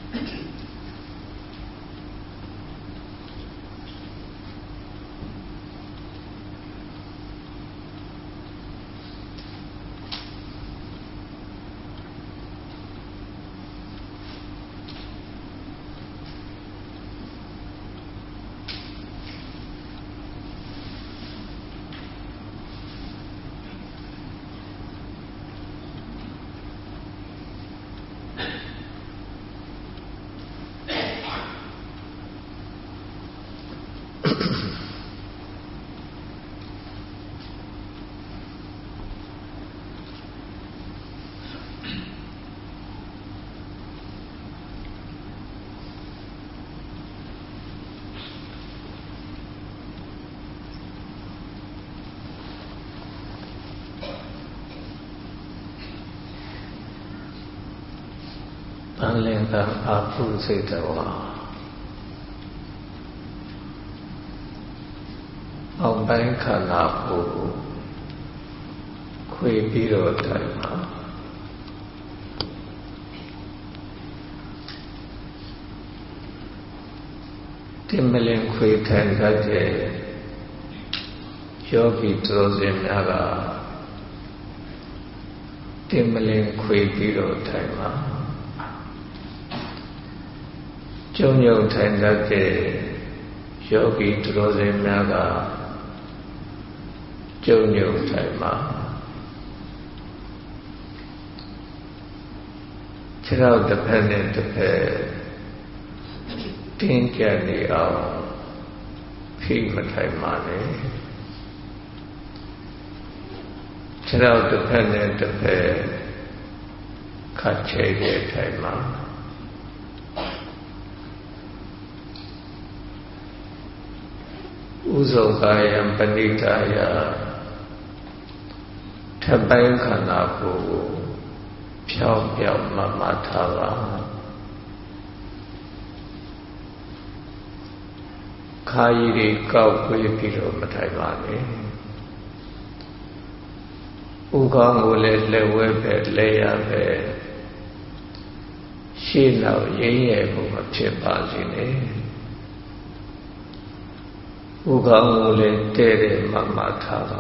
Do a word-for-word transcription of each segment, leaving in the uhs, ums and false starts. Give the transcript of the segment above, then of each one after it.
Panlengka apu setawa Ông bánh khả nạp vụ Khuy bí rô thầy mà Tìm lên khuy thầy gà dê Yogi trô dê mẹ gà Tìm lên khuy bí rô thầy mà Chung yung thành ra ke yogi trô dê mẹ gà Chung yung thầy mà Chứ đâu tập hệ nên tập hệ Tiên kẻ đi ảo Khi mà thầy mà nế Chứ đâu tập hệ nên tập hệ Khát chế về thầy mà Uzokaya Panikaya Thabai khana ko phyaw phyaw ma ma tha ba Kha yi ri kaw kwe pi lo ma thai ba ne U khang ko le le we phe le ya phe Shi naw yin ye ko ma phit ba si ne U khang ko le te de ma ma tha ba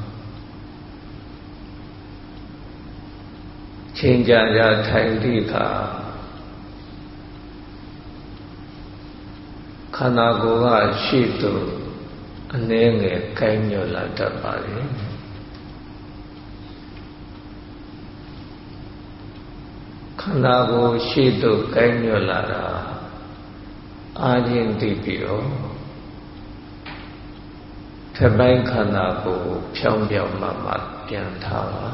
Chinh cha cha thành đi khả Khả nà cô gà shi tu Anh ấy nghe cây nhờ là tập bà đi Khả nà cô shi tu cây nhờ là ra Á dinh đi biểu Thế bánh khả nà cô Phóng biểu mà mặt biên thảo á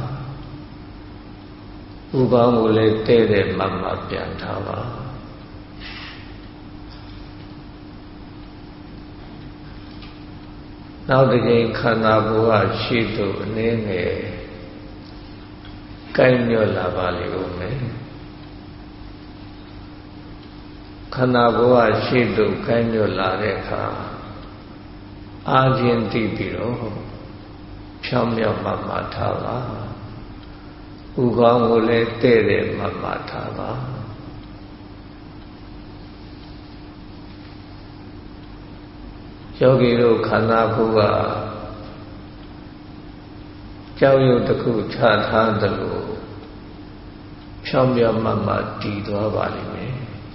U khang ko le te de ma ma pyan tha ba Nawတစ်ချိန်ခန္ဓာကိုယ်ကရှိသူအနေငယ်ကိုင်းညွတ်လာပါလိမ့်ဦးမယ်ခန္ဓာကိုယ်ကရှိသူကိုင်းညွတ်လာတဲ့အခါအာခြင်းသိပြီးတော့ဖြောင်းမြောက်မှမှထားပါU khang ko le te de ma ma tha ba Yogi ro khana ko ga Chao yu takku cha tha da lo Phyaw phyaw ma ma ti twa ba li me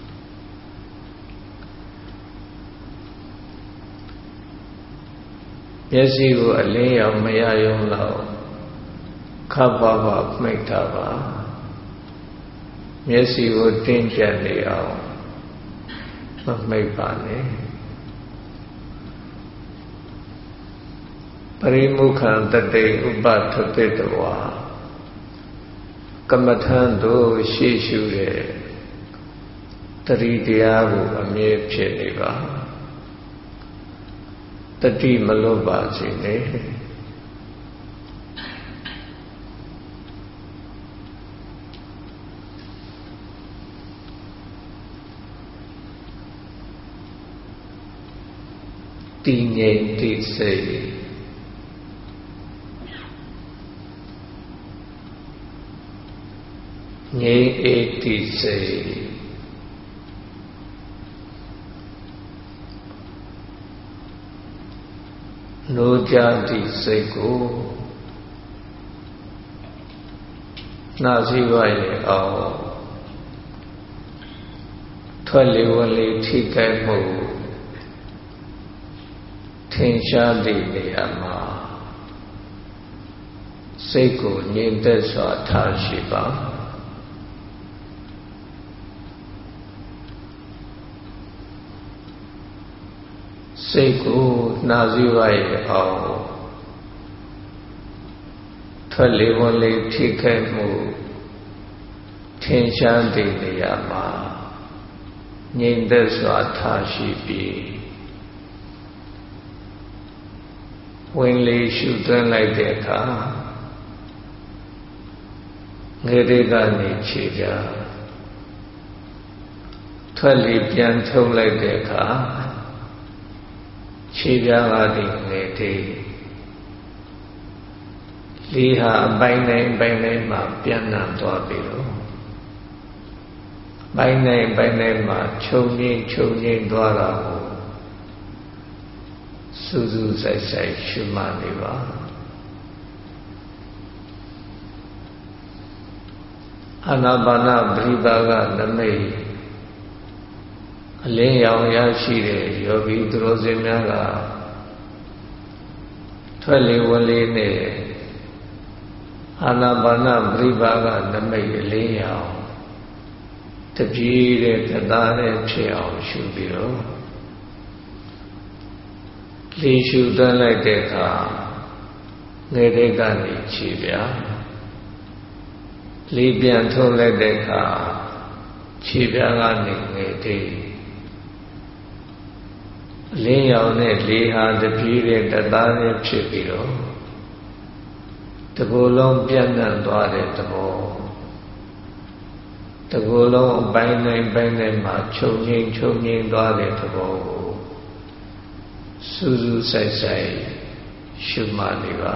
မျက်စိကိုအလင်းရောင်မရယုံလောက်ခပ်ပါပါမိတ်တာပါမျက်စိကိုတင်းကျပ်နေအောင်မမိတ်ပါနဲ့ပရိမုခံတတေဥပထတိတဝါကမ္မထံတို့ရှေ့ရှုတဲ့တတိတရားကိုအမြဲဖြစ်နေပါတတိမလွတ်ပါစေနဲ့တည်ငြိမ်တိစိတ်ငြိမ်အေးတိစိတ်နိုးကြသည့်စိတ်ကိုနှာစီးဝရဲ့အောင်ထွက်လေဝင်လေထိခိုက်မှုထင်ရှားသည့်နေရာမှာစိတ်ကိုငြိမ်သက်စွာထားရှိပါစိတ်ကိုနှာစီးဝရဲ့အောင်ထွက်လေဝင်လေထိခိုက်မှုထင်ရှားသည့်နေရာမှာငြိမ်သက်စွာထားရှိပြီးဝင်လေရှုသွင်းလိုက်တဲ့အခါငယ်တွေကနေခြေပြထွက်လေပြန်ထုတ်လိုက်တဲ့အခါခြေပြကဒီငယ်တွေလေးဟာအပိုင်းတိုင်းပိုင်းတိုင်းမှာပြန်နှံသွားပြီလို့ပိုင်းတိုင်းပိုင်းတိုင်းမှာခြုံငိမ့်ခြုံငိမ့်သွားတာကိုစူးစူးဆိုင်ဆိုင်ရှုမှတ်နေပါအာနာပါနပရိပါကနမိတ်အလင်းရောင်ရရှိတဲ့ယောဂီသူတော်စင်များကထွက်လေဝင်လေနဲ့အာနာပါနပရိပါကနမိတ်အလင်းရောင်တပြေးတဲ့တသားနဲ့ဖြစ်အောင်ရှုပြီးတော့လေရှုသွင်းလိုက်တဲ့အခါငယ်တဲ့ကနေခြေပြလေပြန်ထုတ်လိုက်တဲ့အခါခြေပြကနေငယ်တဲ့အလင်းရောင်နဲ့လေဟာတပြေးတဲ့တသားနဲ့ဖြစ်ပြီးတော့တကူလုံးပြန့်နှံ့သွားတဲ့သဘောတကူလုံးအပိုင်းတိုင်းပိုင်းတိုင်းမှာခြုံငိမ့်ခြုံငိမ့်သွားတဲ့သဘောကိုစူးစူးဆိုင်ဆိုင်ရှုမှတ်နေပါ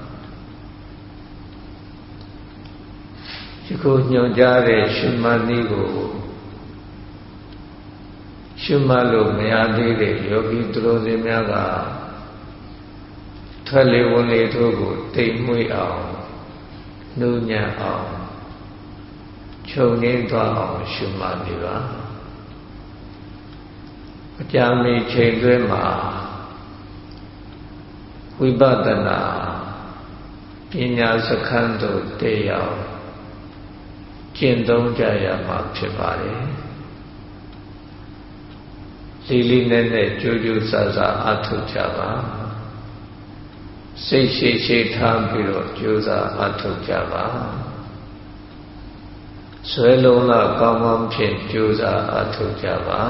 ဒီကိုညွှန်ကြားတဲ့ရှုမှတ်နည်းကိုရှုမှတ်လို့မရသေးတဲ့ယောဂီသူတော်စင်များကထွက်လေဝင်လေတို့ကိုတိမ်မွေ့အောင်နှုံညံ့အောင်ခြုံငိမ့်သွားအောင်ရှုမှတ်နေပါအကြမ်းမေချိန်တွဲမှာဝိပဿနာပညာစခန်းသို့တည်ရောက်ကျင့်သုံးကြရမှာဖြစ်ပါတယ်လေးလေးနက်နက်ကြိုးကြိုးစားစားအထောက်ကြပါစိတ်ရှိရှိထားပြီးတော့ကြိုးစားအထောက်ကြပါဆွဲလုံးလာကောင်းကောင်းဖြင့်ကြိုးစားအထောက်ကြပါ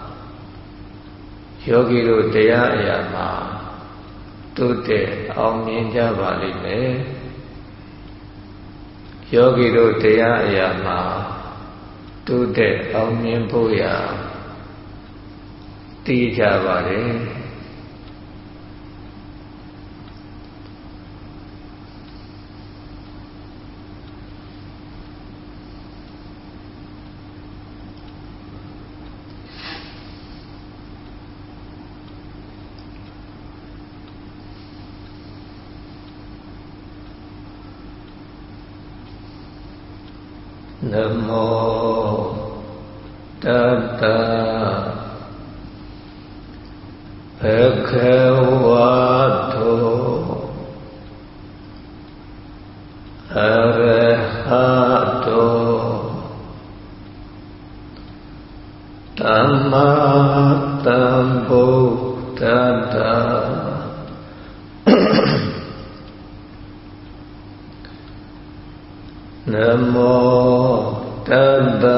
ယောဂီတို့တရားအရာမှာတိုးတက်အောင်မြင်ကြပါလိမ့်မယ်ယောဂီတို့တရားအရာမှာတိုးတက်အောင်မြင်ဖို့ရာတည်ကြပါတယ်နမောတတ္တဘဂဝတောအရဟတောသမ္မာသမ္ဗုဒ္ဓတ္တနမောတတ္တ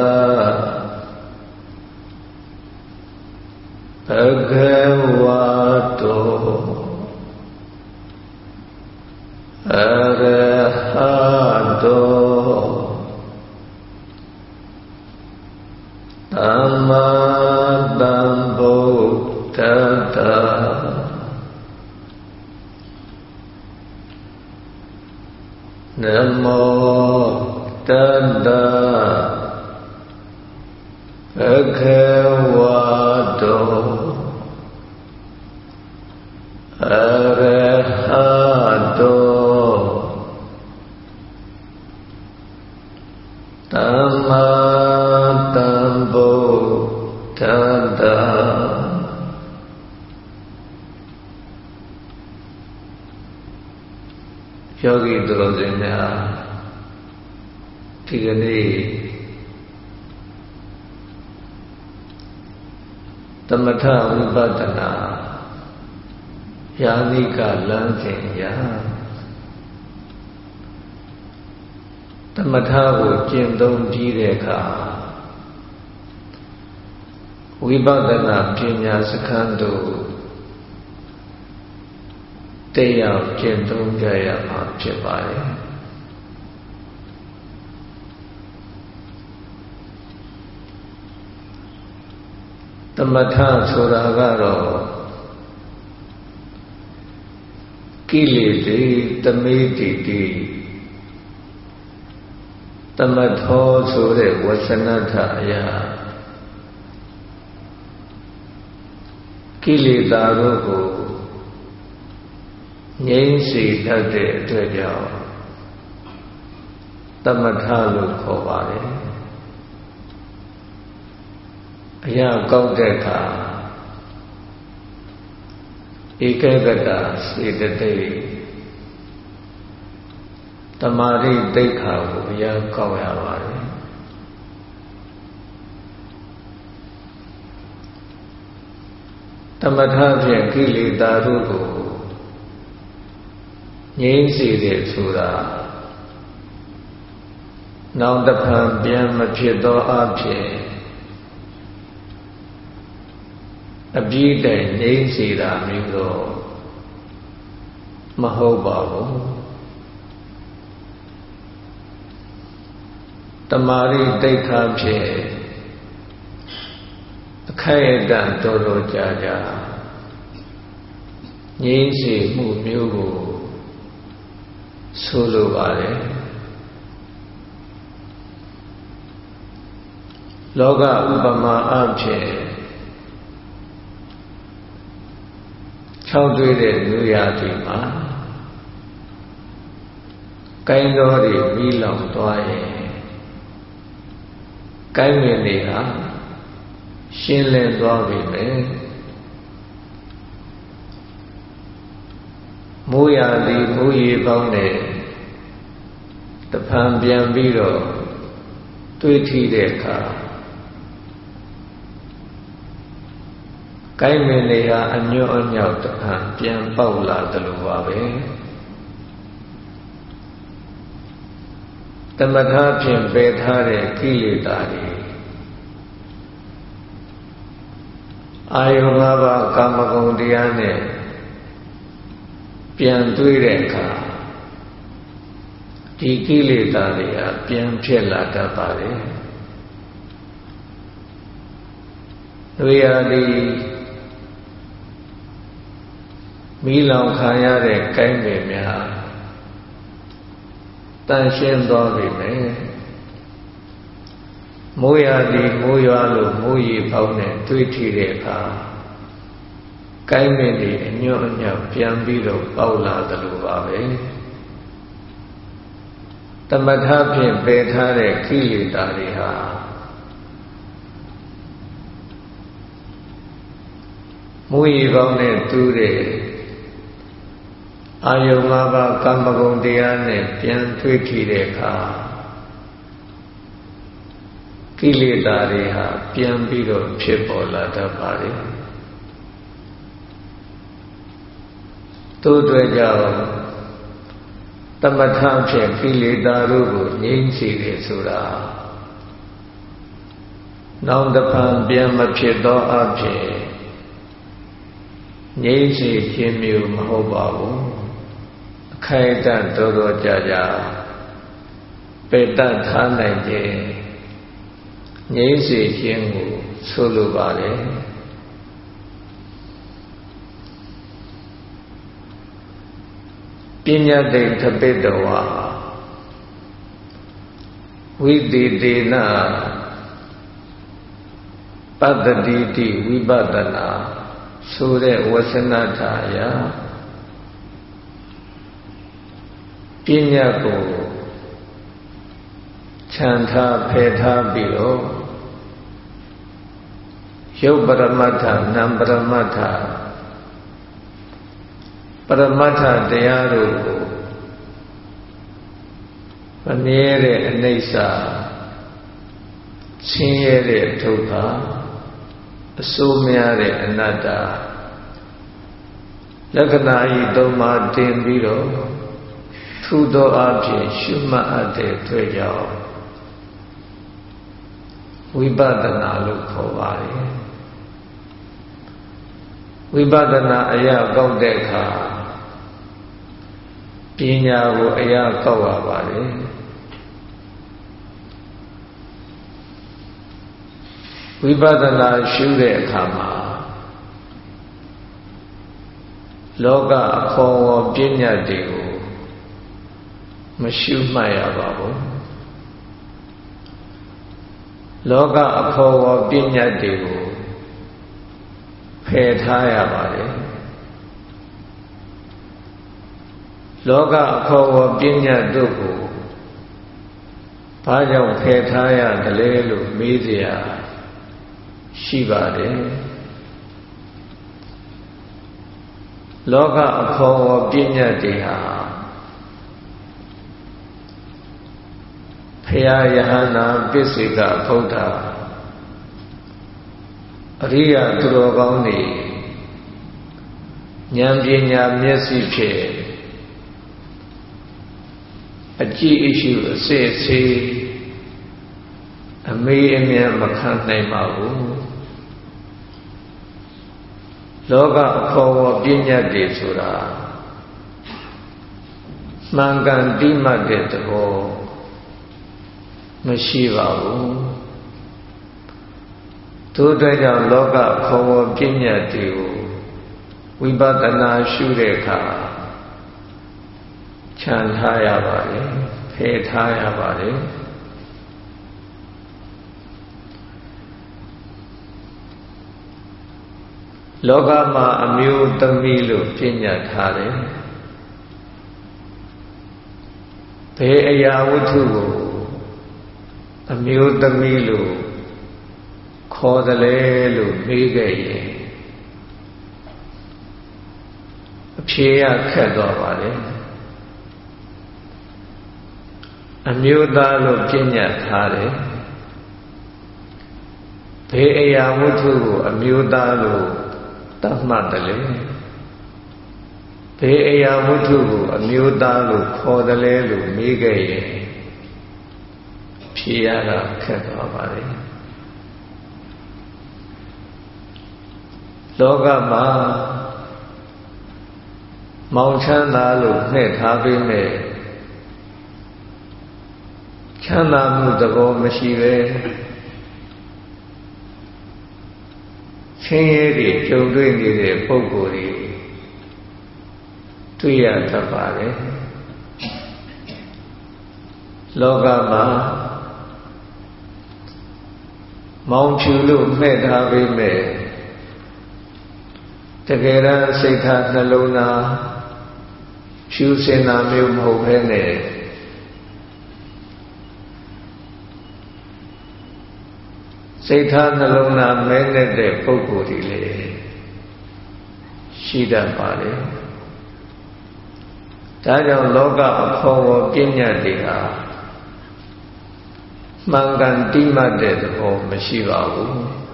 ဘဂဝတောအရဟတောသမ္မာသမ္ဗုဒ္ဓတ္တနမောတတ္တဘဂဝတောအရ Tata Yogi Drodina Tigani Tamatha Vipassana Yanika Lansinya Tamatha Ko Jindong Jireka Vipassana Pinya Sakhandu Teya Jindong Jaya Ma Phitpare Tamathaဆိုတာကတော့ကိလေသာတမေတိတိတမထောဆိုတဲ့ဝဆနထအရာကိလေသာတို့ကိုငြိမ်းစေတတ်တဲ့အတွက်ကြောင့်တမထလို့ခေါ်ပါတယ်အရာကောက်တဲ့အခါဧကဂတစေတသိက်တမာရိတိတ်္ခာကိုအရာကောက်ရပါတယ်တမထဖြင့်ကိလေသာတို့ကိုငြိမ်းစေတဲ့ဆိုတာနောင်တဖန်ပြန်မဖြစ်သောအဖြစ်အပြည့်တိုင်ငြိမ်းစေတာမျိုးတော့မဟုတ်ပါဘူးတမာရိတိတ်္ခာဖြင့်အခိုက်အတန့်တော်တော်ကြာကြာငြိမ်းစေမှုမျိုးကိုဆိုလိုပါတယ်လောကဥပမာအဖြစ်ခြောက်သွေးတဲ့လူရာဒီမှာကိုင်းတော်တွေမီးလောင်သွားရင်ကိုင်းမြင်တွေဟာရှင်းလင်းသွားပြီမယ်မိုးရာသီမိုးရေပေါင်းနဲ့တဖန်ပြန်ပြီးတော့တွေ့ထိတဲ့အခါကိုင်းမင်းတွေဟာအညွတ်အညောက်တဖန်ပြန်ပေါက်လာတယ်လို့ပါပဲတမထဖြင့်ပယ်ထားတဲ့ကိလေသာတွေအာယု၅ပါးကာမဂုဏ်တရားနဲ့ပြန်တွေ့တဲ့အခါဒီကိလေသာတွေကပြန်ဖြစ်လာတတ်ပါတယ်။တွေ့ရသည်မိလောင်ခံရတဲ့ကိုင်းပင်များတန်ရှင်းသွားပြီမယ်။မိုးရသည်မိုးရွာလို့မိုးရေပေါင်းနဲ့တွေ့ထိတဲ့အခါကိုင်းပင်တွေအညွတ်အညောက်ပြန်ပြီးတော့ပေါက်လာတယ်လို့ပါပဲတမထဖြင့်ပယ်ထားတဲ့ကိလေသာတွေဟာမိုးရေပေါင်းနဲ့တူးတဲ့အာယု၅ပါးကာမဂုဏ်တရားနဲ့ပြန်တွေ့ထိတဲ့အခါကိလေသာတွေဟာပြန်ပြီးတော့ဖြစ်ပေါ်လာတတ်ပါတယ်တို့တွေကြောင့်တမထဖြင့်ကိလေသာတို့ကိုငြိမ်းစေတယ်ဆိုတာနောင်တဖန်ပြန်မဖြစ်သောအဖြစ်ငြိမ်းစေခြင်းမျိုးမဟုတ်ပါဘူးအခိုက်အတန့်တော်တော်ကြာကြာပေတတ်ထားနိုင်ခြင်းငြိမ်းစေခြင်းကိုဆိုလိုပါတယ်ပညာတိထပိတဝါဝိသေတေနပတ္တိတိဝိပဿနာဆိုတဲ့ဝဆနထာယပညာကိုခြံထားဖယ်ထားပြီးတော့ရုပ်ပရမတ္ထနာမ်ပရမတ္ထပရမတ္ထတရားတို့ကိုမမြဲတဲ့အနိစ္စဆင်းရဲတဲ့ဒုက္ခအဆိုးများတဲ့အနတ္တလက္ခဏာဤသုံးပါးတင်ပြီးတော့ထူသောအဖြစ်ရှုမှတ်အပ်တဲ့တွေ့ကြောင့်ဝိပဿနာလို့ခေါ်ပါတယ်ဝိပဿနာအရာကောက်တဲ့အခါပညာကိုအရာကောက်ရပါတယ်ဝိပဿနာရှုတဲ့အခါမှာလောကအခေါ်အဝေါ်ပညာတွေကိုမရှုမှတ်ရပါဘူးလောကအခေါ်အဝေါ်ပညာတွေကိုဖယ်ထားရပါတယ်လောကအခေါ်အဝေါ်ပညာတို့ကိုဘာကြောင့်ဖယ်ထားရတယ်လဲလို့မေးเสียရှိပါတယ်လောကအခေါ်အဝေါ်ပညာတွေဟာဘုရားယဟန္တာပစ္စေကဗုဒ္ဓအရိယသူတော်ကောင်းတွေဉာဏ်ပညာမျက်စိဖြင့်အကြည့်အရှုအစစ်အဆေးအမေးအမြတ်မခံနိုင်ပါဘူးလောကအခေါ်အဝေါ်ပညာတွေဆိုတာမှန်ကန်တိမှတ်တဲ့သဘောမရှိပါဘူးထို့အတွက်ကြောင့်လောကခေါ်ဝေါ်ပညာတွေကိုဝိပဿနာရှုတဲ့အခါခြံထားရပါတယ်ဖယ်ထားရပါတယ်လောကမှာအမျိုးသမီးလို့ပညာထားတယ်ဘယ်အရာဝတ္ထုကိုအမျိုးသမီးလို့ခေါ်တယ်လေလို့မေးခဲ့ရင်အဖြေရခက်သွားပါလေအမျိုးသားလို့ပညာထားတယ်ဘယ်အရာဝတ္ထုကိုအမျိုးသားလို့သတ်မှတ်တယ်လေဘယ်အရာဝတ္ထုကိုအမျိုးသားလို့ခေါ်တယ်လေလို့မေးခဲ့ရင်ဖြေရတာခက်သွားပါလေလောကမှာမောင်ချမ်းသာလို့နှဲ့ထားပြီးမဲ့ချမ်းသာမှုသဘောမရှိပဲဆင်းရဲတွေကြုံတွေ့နေတဲ့ပုဂ္ဂိုလ်တွေတွေ့ရတတ်ပါတယ်လောကမှာမောင်ဖြူလို့မှဲ့ထားပြီးမဲ့တကယ်တမ်းစိတ်ထားနှလုံးသားဖြူစင်တာမျိုးမဟုတ်ဘဲနဲ့စိတ်ထားနှလုံးသားမဲတဲ့ပုဂ္ဂိုလ်တွေလည်းရှိတတ်ပါလေဒါကြောင့်လောကအခေါ်အဝေါ်ပညာတွေဟာမှန်ကန်တိမှတ်တဲ့သဘောမရှိပါဘူး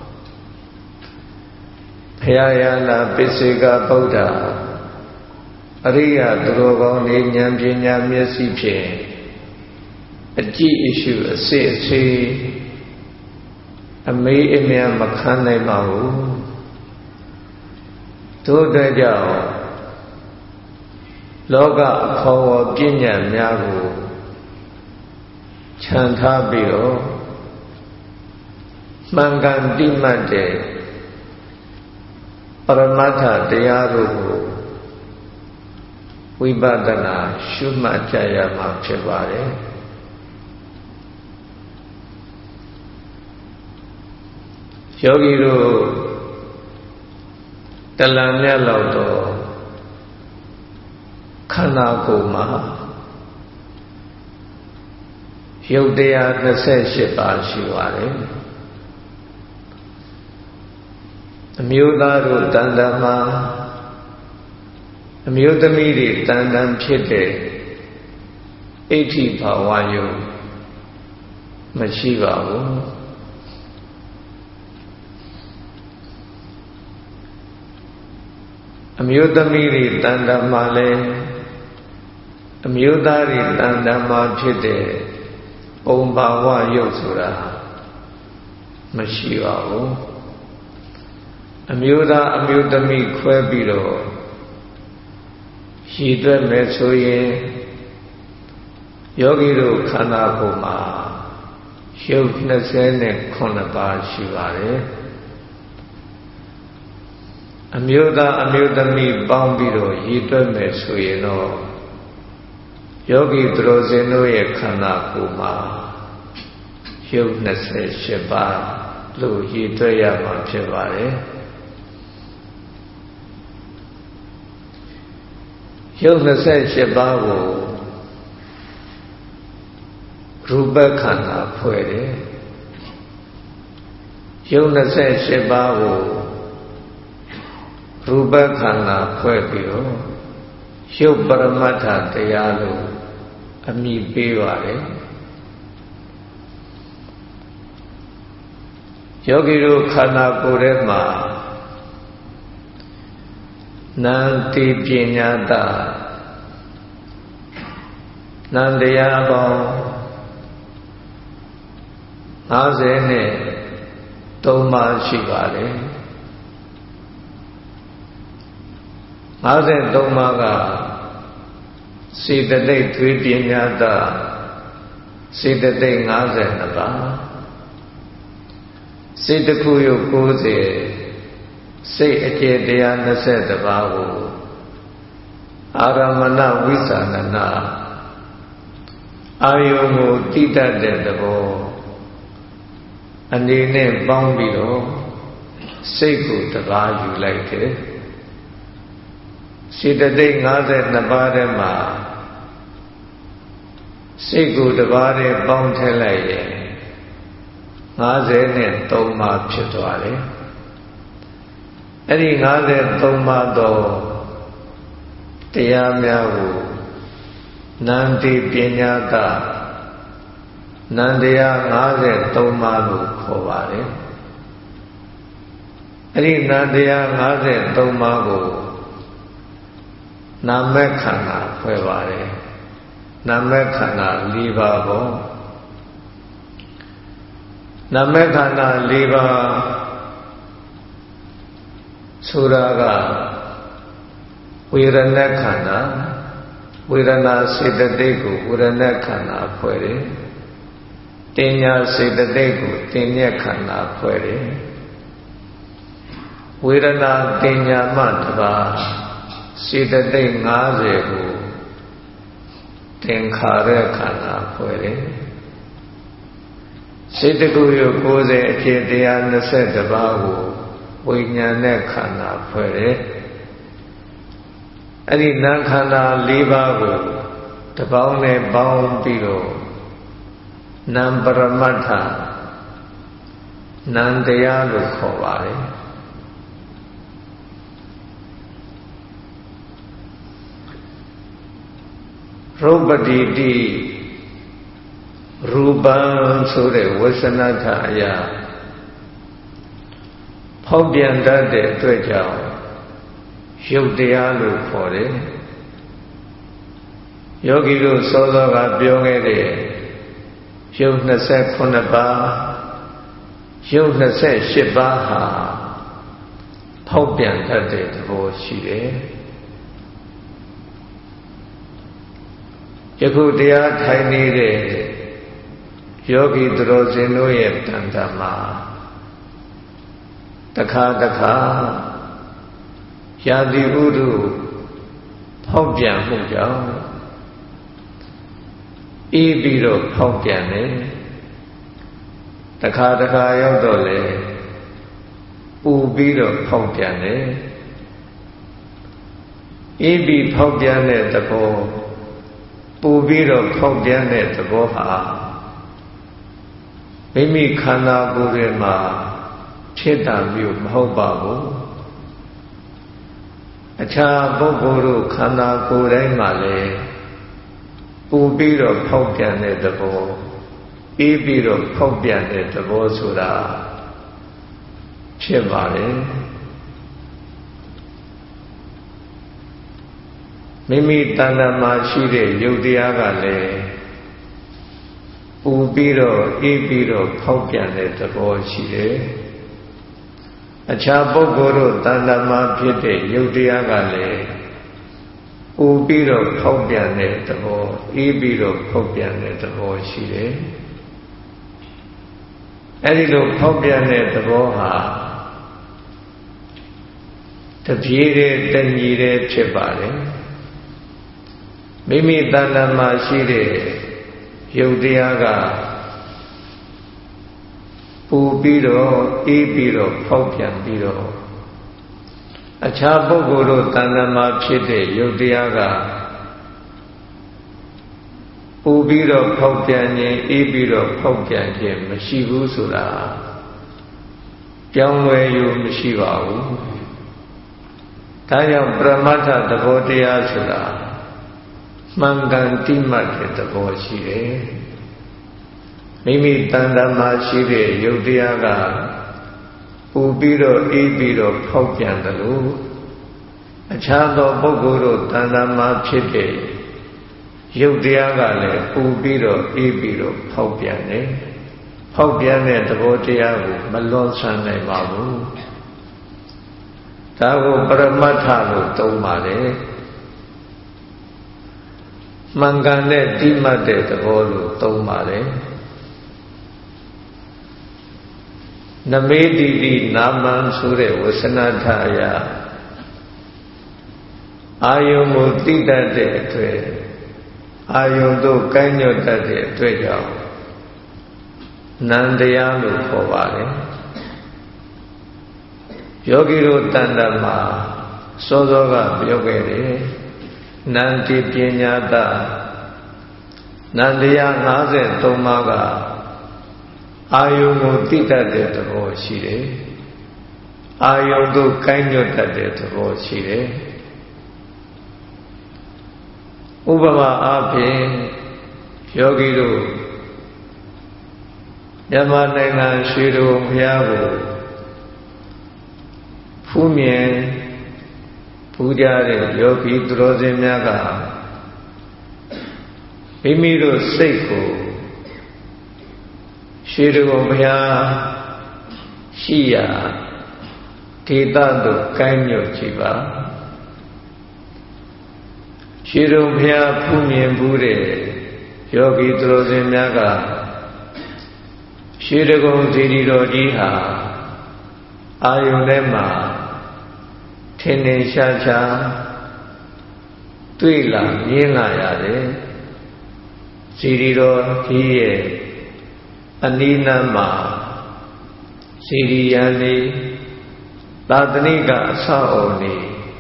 ဘုရားယန္တာပစ္စေကဗုဒ္ဓအရိယသူတော်ကောင်းတွေဉာဏ်ပညာမျက်စိဖြင့်အကြည့်အရှုအစစ်အဆေးအမေးအမြတ်မခံနိုင်ပါဘူးထို့အတွက်ကြောင့်လောကအခေါ်အဝေါ်ပညာများကိုခြံထားပြီးတော့မှန်ကန်တိမှတ်တဲ့ပရမတ္ထတရားတို့ကိုဝိပဿနာရှုမှတ်ကြရမှာဖြစ်ပါတယ်ယောဂီတို့တလံမြတ်လောက်တော့ခန္ဓာကိုယ်မှာရုပ်တရား၂၈ပါးရှိပါတယ်အမျိုးသားတို့တန်တန်မှာအမျိုးသမီးတွေတန်တန်ဖြစ်တဲ့အဋ္ဌိဘာဝယုတ်မရှိပါဘူးအမျိုးသမီးတွေတန်တန်မှာလည်းအမျိုးသားတွေတန်တန်မှာဖြစ်တဲ့ပုံဘာဝယုတ်ဆိုတာမရှိပါဘူးအမျိုးသားအမျိုးသမီးခွဲပြီးတော့ရည်သွက်မယ်ဆိုရင်ယောဂီတို့ခန္ဓာကိုယ်မှာရုပ်၂၇ပါးရှိပါတယ်အမျိုးသားအမျိုးသမီးပေါင်းပြီးတော့ရည်သွက်မယ်ဆိုရင်တော့ယောဂီသူတော်စင်တို့ရဲ့ခန္ဓာကိုယ်မှာရုပ်၂၈ပါးလို့ရည်သွက်ရမှာဖြစ်ပါတယ်ရုပ်၂၈ပါးကိုရူပခန္ဓာဖွဲ့တယ်ရုပ်၂၈ပါးကိုရူပခန္ဓာဖွဲ့ပြီးတော့ရုပ်ပရမတ္ထတရားလို့အမည်ပေးပါတယ်ယောဂီတို့ခန္ဓာကိုယ်ထဲမှာနန္တိပညာတနန္တရားပေါင်း၅၀နဲ့၃ပါးရှိပါတယ်၅၃ပါးကစေတသိက်သွေးပညာတစေတသိက်၅၂ပါးစေတခုယုတ်၉၀စိတ်အကျေတရား၂၁ပါးကိုအာရမဏဝိသနနာအာယုံကိုတိတတ်တဲ့သဘောအနေနဲ့ပေါင်းပြီးတော့စိတ်ကိုတပါးယူလိုက်တယ်စေတသိက်၅၂ပါးထဲမှာစိတ်ကိုတပါးတည်းပေါင်းထည့်လိုက်ရင်၅၃ပါးဖြစ်သွားတယ်အဲ့ဒီ၅၃ပါးသောတရားများကိုနန္တိပညာတနန္တရား၅၃ပါးလို့ခေါ်ပါတယ်အဲ့ဒီနန္တရား၅၃ပါးကိုနာမခန္ဓာဖွဲ့ပါတယ်နာမခန္ဓာ၄ပါးပေါ့နာမခန္ဓာ၄ပါးဆိုတာကဝေဒနာခန္ဓာဝေဒနာစေတသိက်ကိုဝေဒနာခန္ဓာဖွဲ့တယ်တင်ညာစေတသိက်ကိုတင်ညက်ခန္ဓာဖွဲ့တယ်ဝေဒနာတင်ညာမှတပါးစေတသိက်၅၀ကိုသင်္ခါရခန္ဓာဖွဲ့တယ်စေတခုယုတ်၉၀အဖြစ်တရား၂၁ပါးကိုဝိညာဉ်နဲ့ခန္ဓာဖွဲ့တယ်အဲ့ဒီနာမ်ခန္ဓာ၄ပါးကိုတပေါင်းနဲ့ပေါင်းပြီးတော့နာမ်ပရမတ္ထနာမ်တရားလို့ခေါ်ပါတယ်ရုပတိတိရူပံဆိုတဲ့ဝဆနထအရာဖောက်ပြန်တတ်တဲ့အတွက်ကြောင့်ရုပ်တရားလို့ခေါ်တယ်ယောဂီတို့စောစောကပြောခဲ့တဲ့ရုပ်၂၇ပါးရုပ်၂၈ပါးဟာဖောက်ပြန်တတ်တဲ့သဘောရှိတယ်ယခုတရားထိုင်နေတဲ့ယောဂီသူတော်စင်တို့ရဲ့တန်တမှာတခါတခါယာတိဥဒုဖောက်ပြန်မှုကြောင့်အေးပြီးတော့ဖောက်ပြန်တယ်တခါတခါရောက်တော့လေပူပြီးတော့ဖောက်ပြန်တယ်အေးပြီးဖောက်ပြန်တဲ့သဘောပူပြီးတော့ဖောက်ပြန်တဲ့သဘောဟာမိမိခန္ဓာကိုယ်ထဲမှာဖြစ်တာမျိုးမဟုတ်ပါဘူးအခြားပုဂ္ဂိုလ်တို့ခန္ဓာကိုယ်တိုင်းမှာလည်းပူပြီးတော့ဖောက်ပြန်တဲ့သဘောအေးပြီးတော့ဖောက်ပြန်တဲ့သဘောဆိုတာဖြစ်ပါတယ်မိမိတဏ္ဍာမှာရှိတဲ့ယုတ်တရားကလည်းပူပြီးတော့အေးပြီးတော့ဖောက်ပြန်တဲ့သဘောရှိတယ်အခြားပုဂ္ဂိုလ်တို့တဏ္ဍာမှာဖြစ်တဲ့ယုတ်တရားကလည်းပူပြီးတော့ဖောက်ပြန်တဲ့သဘောအေးပြီးတော့ဖောက်ပြန်တဲ့သဘောရှိတယ်အဲဒီလိုဖောက်ပြန်တဲ့သဘောဟာတပြေးတဲ့တညီတဲ့ဖြစ်ပါတယ်မိမိတဏ္ဍာမှာရှိတဲ့ယုတ်တရားကပူပြီးတော့အေးပြီးတော့ဖောက်ပြန်ပြီးတော့အခြားပုဂ္ဂိုလ်တို့တဏ္ဍာမှာဖြစ်တဲ့ယုတ်တရားကပူပြီးတော့ဖောက်ပြန်ခြင်းအေးပြီးတော့ဖောက်ပြန်ခြင်းမရှိဘူးဆိုတာပြောင်းလဲယူမရှိပါဘူးဒါကြောင့်ပရမတ္ထသဘောတရားဆိုတာမှန်ကန်တိမှတ်တဲ့သဘောရှိတယ်မိမိတဏ္ဍာမှာရှိတဲ့ယုတ်တရားကပူပြီးတော့အေးပြီးတော့ဖောက်ပြန်တယ်လို့အခြားသောပုဂ္ဂိုလ်တို့တဏ္ဍာမှာဖြစ်တဲ့ယုတ်တရားကလည်းပူပြီးတော့အေးပြီးတော့ဖောက်ပြန်တယ်ဖောက်ပြန်တဲ့သဘောတရားကိုမလွန်ဆန်နိုင်ပါဘူးဒါကိုပရမတ္ထလို့သုံးပါတယ်မှန်ကန်တဲ့တိမှတ်တဲ့သဘောလို့သုံးပါတယ်နမေတိတိနာမံဆိုတဲ့ဝဆနထအရာအာယုံကိုသိတတ်တဲ့အတွက်အာယုံတို့ကိုင်းညွတ်တတ်တဲ့အတွက်ကြောင့်နန္တရားလို့ခေါ်ပါတယ်ယောဂီတို့တဏ္ဍာမှာစောစောကပြောခဲ့တယ်နန္တိပညာတနန္တရား၅၃ပါးကအာယုံကိုသိတတ်တဲ့သဘောရှိတယ်အာယုံတို့ကိုင်းညွတ်တတ်တဲ့သဘောရှိတယ်ဥပမာအားဖြင့်ယောဂီတို့မြန်မာနိုင်ငံရွှေတော်ဘုရားကိုဖူးမြင်ပူကြတဲ့ယောဂီသူတော်စင်များကမိမိတို့စိတ်ကိုရွှေတော်ဘုရားရှိရာဒေသသို့ကိုင်းညွတ်ကြည့်ပါရွှေတော်ဘုရားဖူးမြင်ဘူးတဲ့ယောဂီသူတော်စင်များကရွှေတကုံစီရီတော်ကြီးဟာအာယုန်ထဲမှာထင်ထင်ရှားရှားတွေ့လာမြင်လာရတယ်စီရီတော်ကြီးရဲ့အနိနမ်းမှာစီရီယံနေသာသနိကအဆောက်အုံနေ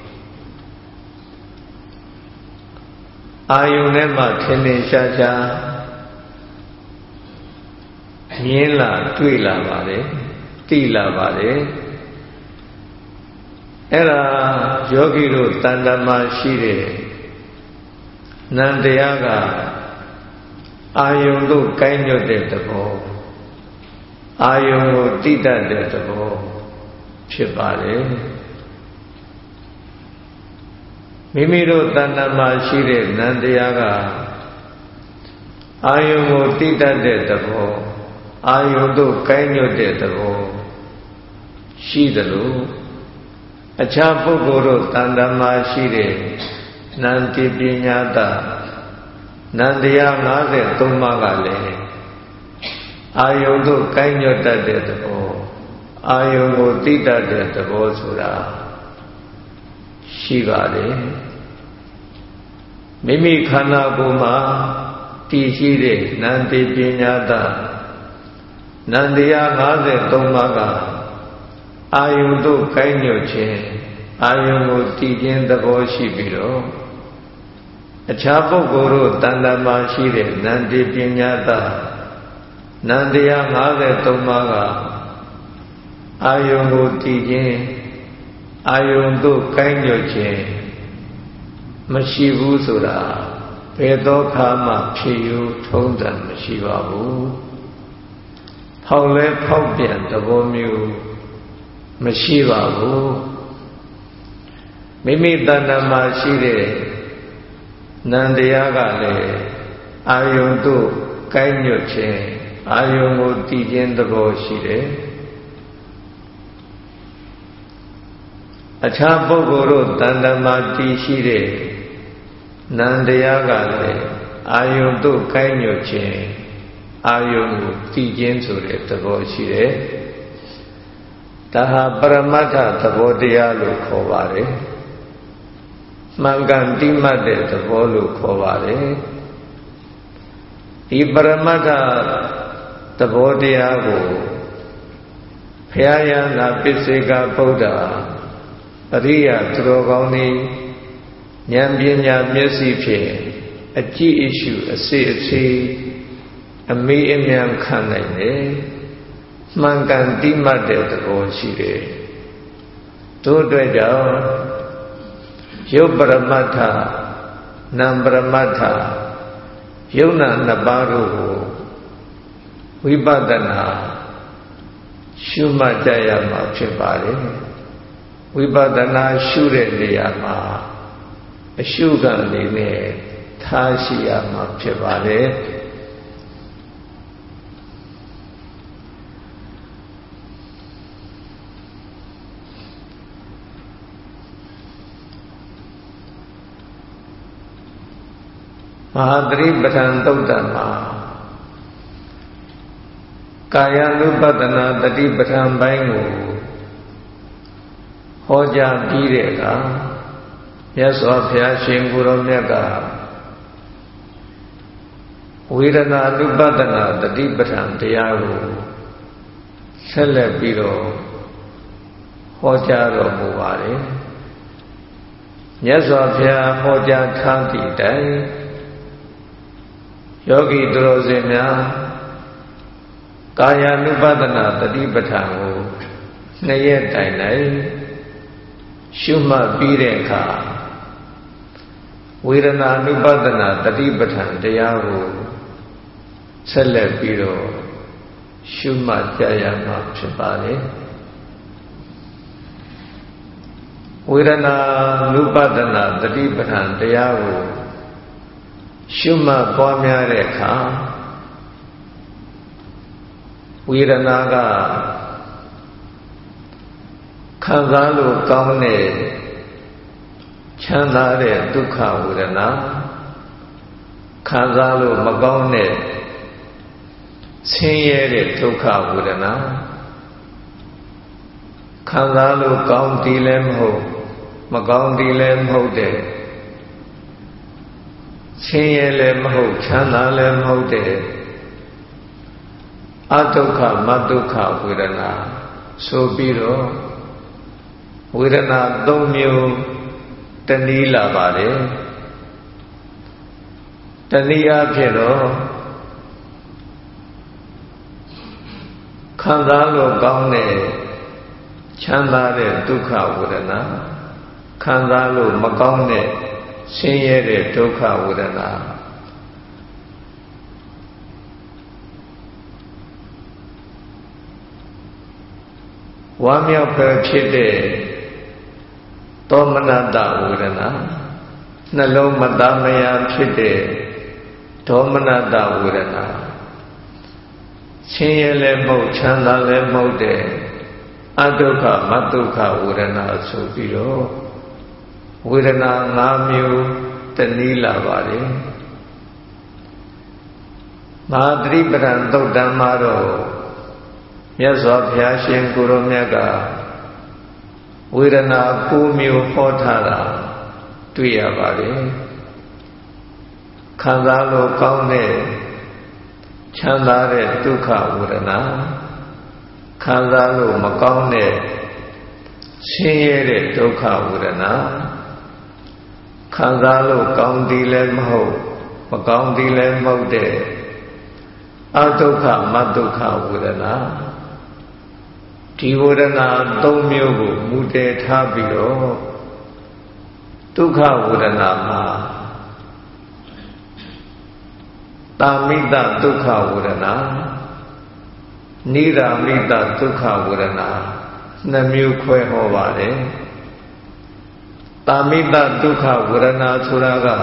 အာယုန်ထဲမှာထင်ထင်ရှားရှားမြင်လာတွေ့လာပါတယ်သိလာပါတယ်အဲ့ဒါယောဂီတို့တဏ္ဍာမှာရှိတဲ့နန္တရားကအာယုန်တို့ကိုင်းညွတ်တဲ့သဘောအာယုန်ကိုသိတတ်တဲ့သဘောဖြစ်ပါတယ်မိမိတို့တဏ္ဍာမှာရှိတဲ့နန္တရားကအာယုန်ကိုသိတတ်တဲ့သဘောအာယုန်တို့ကိုင်းညွတ်တဲ့သဘောရှိတယ်လို့အခြားပုဂ္ဂိုလ်တို့တဏ္ဍာမှာရှိတဲ့နန္တိပညာတနန္တရား၅၃ပါးကလည်းအာယုန်တို့ကိုင်းညွတ်တတ်တဲ့သဘောအာယုန်ကိုသိတတ်တဲ့သဘောဆိုတာရှိပါတယ်မိမိခန္ဓာကိုယ်မှာတည်ရှိတဲ့နန္တိပညာတနန္တရား၅၃ပါးကအာယုန်တို့ကိုင်းညွတ်ခြင်းအာယုန်ကိုတည်ခြင်းသဘောရှိပြီးတော့အခြားပုဂ္ဂိုလ်တို့တဏ္ဍာမှာရှိတဲ့နန္တိပညာတနန္တရား၅၃ပါးကအာယုံကိုတည်ခြင်းအာယုံတို့ကိုင်းညွတ်ခြင်းမရှိဘူးဆိုတာဘယ်သောခါမှဖြစ်ယူထုံးစံမရှိပါဘူးဖောက်လဲဖောက်ပြန်သဘောမျိုးမရှိပါဘူးမိမိတဏ္ဍာမှာရှိတဲ့နံတရားကလည်းအာယုံတို့ကိုင်းညွတ်ခြင်းအာယုံကိုတည်ခြင်းသဘောရှိတယ်အခြားပုဂ္ဂိုလ်တို့တဏ္ဍာမှာတည်ရှိတဲ့နံတရားကလည်းအာယုံတို့ကိုင်းညွတ်ခြင်းအာယုံကိုတည်ခြင်းဆိုတဲ့သဘောရှိတယ်ဒါဟာပရမတ္ထသဘောတရားလို့ခေါ်ပါတယ်မှန်ကန်တိမှတ်တဲ့သဘောလို့ခေါ်ပါတယ်ဒီပရမတ္ထသဘောတရားကိုဘုရားယနာပိစေကဗုဒ္ဓအရိယသူတော်ကောင်းတွေဉာဏ်ပညာမျက်စိဖြင့်အကြည့်အရှုအစေအစေအမေးအမြန်ခံနိုင်တယ်မှန်ကန်တိမှတ်တဲ့သဘောရှိတယ်တို့အတွက်ကြောင့်ရုပ်ပရမတ္ထနာမ်ပရမတ္ထယုံနာနှစ်ပါးတို့ကိုဝိပဿနာရှုမှတ်ကြရမှာဖြစ်ပါတယ်ဝိပဿနာရှုတဲ့နေရာမှာအရှုခံလေးနဲ့ထားရှိရမှာဖြစ်ပါတယ်မဟာသတိပဋ္ဌာန်သုတ်တံမှာကာယ ानु ပတနာတတိပဋ္ဌာန်ပိုင်းကိုဟောကြားပြီးတဲ့အခါမြတ်စွာဘုရားရှင်ကိုယ်တော်မြတ်ကဝေဒနာ ानु ပတနာတတိပဋ္ဌာန်တရားကိုဆက်လက်ပြီးတော့ဟောကြားတော်မူပါတယ်မြတ်စွာဘုရားဟောကြားထားသည့်တိုင်ယောဂီသူတော်စင်များကာယ ानु ပတနာတတိပဋ္ဌာန်ကိုနှစ်ရက်တိုင်တိုင်ရှုမှတ်ပြီးတဲ့အခါဝေဒနာ ानु ပတနာတတိပဋ္ဌာန်တရားကိုဆက်လက်ပြီးတော့ရှုမှတ်ကြရမှာဖြစ်ပါတယ်ဝေဒနာ ानु ပတနာတတိပဋ္ဌာန်တရားကိုရှုမှတ်ပွားများတဲ့အခါဝေဒနာကခံစားလို့ကောင်းတဲ့ချမ်းသာတဲ့ဒုက္ခဝေဒနာခံစားလို့မကောင်းတဲ့ဆင်းရဲတဲ့ဒုက္ခဝေဒနာခံစားလို့ကောင်းသည်လည်းမဟုတ်မကောင်းသည်လည်းမဟုတ်တဲ့ဆင်းရဲလည်းမဟုတ်ချမ်းသာလည်းမဟုတ်တဲ့အဒုက္ခမဒုက္ခဝေဒနာဆိုပြီးတော့ဝေဒနာသုံးမျိုးတနည်းလာပါတယ်တနည်းအားဖြင့်တော့ခံစားလို့ကောင်းတဲ့ချမ်းသာတဲ့ဒုက္ခဝေဒနာခံစားလို့မကောင်းတဲ့ဆင်းရဲတဲ့ဒုက္ခဝေဒနာဝမ်းမြောက်ပဲဖြစ်တဲ့သောမနတဝေဒနာနှလုံးမသားမယာဖြစ်တဲ့ဒေါမနတဝေဒနာဆင်းရဲလည်းမဟုတ်ချမ်းသာလည်းမဟုတ်တဲ့အဒုက္ခမဒုက္ခဝေဒနာဆိုပြီးတော့ဝေဒနာ၅မျိုးတနည်းလာပါတယ်မဟာသတိပဋ္ဌာန်သုတ်တံမှာတော့မြတ်စွာဘုရားရှင်ကိုယ်တော်မြတ်ကဝေဒနာ၉မျိုးဟောထားတာတွေ့ရပါတယ်ခံစားလို့ကောင်းတဲ့ချမ်းသာတဲ့ဒုက္ခဝေဒနာခံစားလို့မကောင်းတဲ့ဆင်းရဲတဲ့ဒုက္ခဝေဒနာခံစားလို့ကောင်းသည်လည်းမဟုတ်မကောင်းသည်လည်းမဟုတ်တဲ့အ အဒုက္ခမဒုက္ခဝေဒနာဒီဝေဒနာသုံးမျိုးကိုမူတည်ထားပြီးတော့ဒုက္ခဝေဒနာမှာတာမိတဒုက္ခဝေဒနာနိရာမိတဒုက္ခဝေဒနာနှစ်မျိုးခွဲဟောပါတယ်တာမိတဒုက္ခဝေဒနာဆိုတာက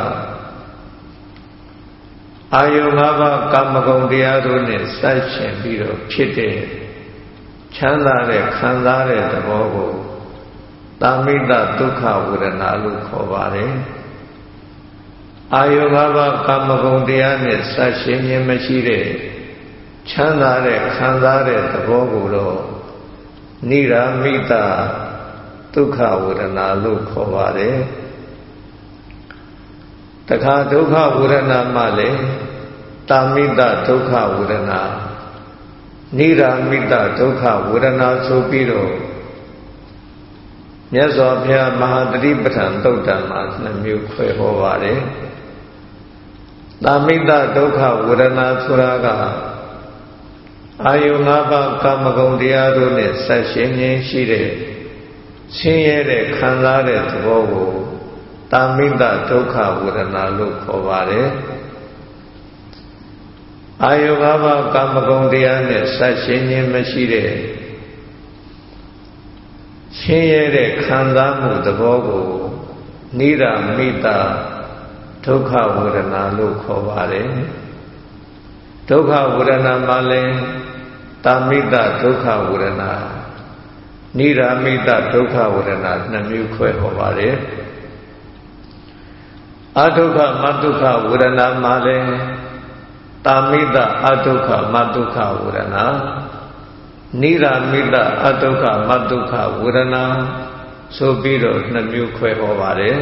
အာယု၅ပါးကာမဂုဏ်တရားတို့နဲ့ဆက်ရှင်ပြီးတော့ဖြစ်တဲ့ချမ်းသာတဲ့ခံစားတဲ့သဘောကိုတာမိတဒုက္ခဝေဒနာလို့ခေါ်ပါတယ်အာယု၅ပါးကာမဂုဏ်တရားနဲ့ဆက်ရှင်ခြင်းမရှိတဲ့ချမ်းသာတဲ့ခံစားတဲ့သဘောကိုတော့နိရာမိတဒုက္ခဝေဒနာလို့ခေါ်ပါတယ်တခါဒုက္ခဝေဒနာမှလည်းတာမိတဒုက္ခဝေဒနာနိရာမိတဒုက္ခဝေဒနာဆိုပြီးတော့မြတ်စွာဘုရားမဟာသတိပဋ္ဌာန်သုတ်တံမှာနှစ်မျိုးခွဲဟောပါတယ်တာမိတဒုက္ခဝေဒနာဆိုတာကအာယု၅ပါးကာမဂုဏ်တရားတို့နဲ့ဆက်ရှင်ခြင်းရှိတဲ့ဆင်းရဲတဲ့ခံစားတဲ့သဘောကိုတာမိတဒုက္ခဝေဒနာလို့ခေါ်ပါတယ်အာယု၅ပါးကာမဂုဏ်တရားနဲ့ဆက်ရှင်ခြင်းမရှိတဲ့ဆင်းရဲတဲ့ခံစားမှုသဘောကိုနိရာမိတဒုက္ခဝေဒနာလို့ခေါ်ပါတယ်ဒုက္ခဝေဒနာမှာလည်းတာမိတဒုက္ခဝေဒနာနိရာမိတဒုက္ခဝေဒနာနှစ်မျိုးခွဲဟောပါတယ်အဒုက္ခမဒုက္ခဝေဒနာမှာလည်းတာမိတအဒုက္ခမဒုက္ခဝေဒနာနိရာမိတအဒုက္ခမဒုက္ခဝေဒနာဆိုပြီးတော့နှစ်မျိုးခွဲဟောပါတယ်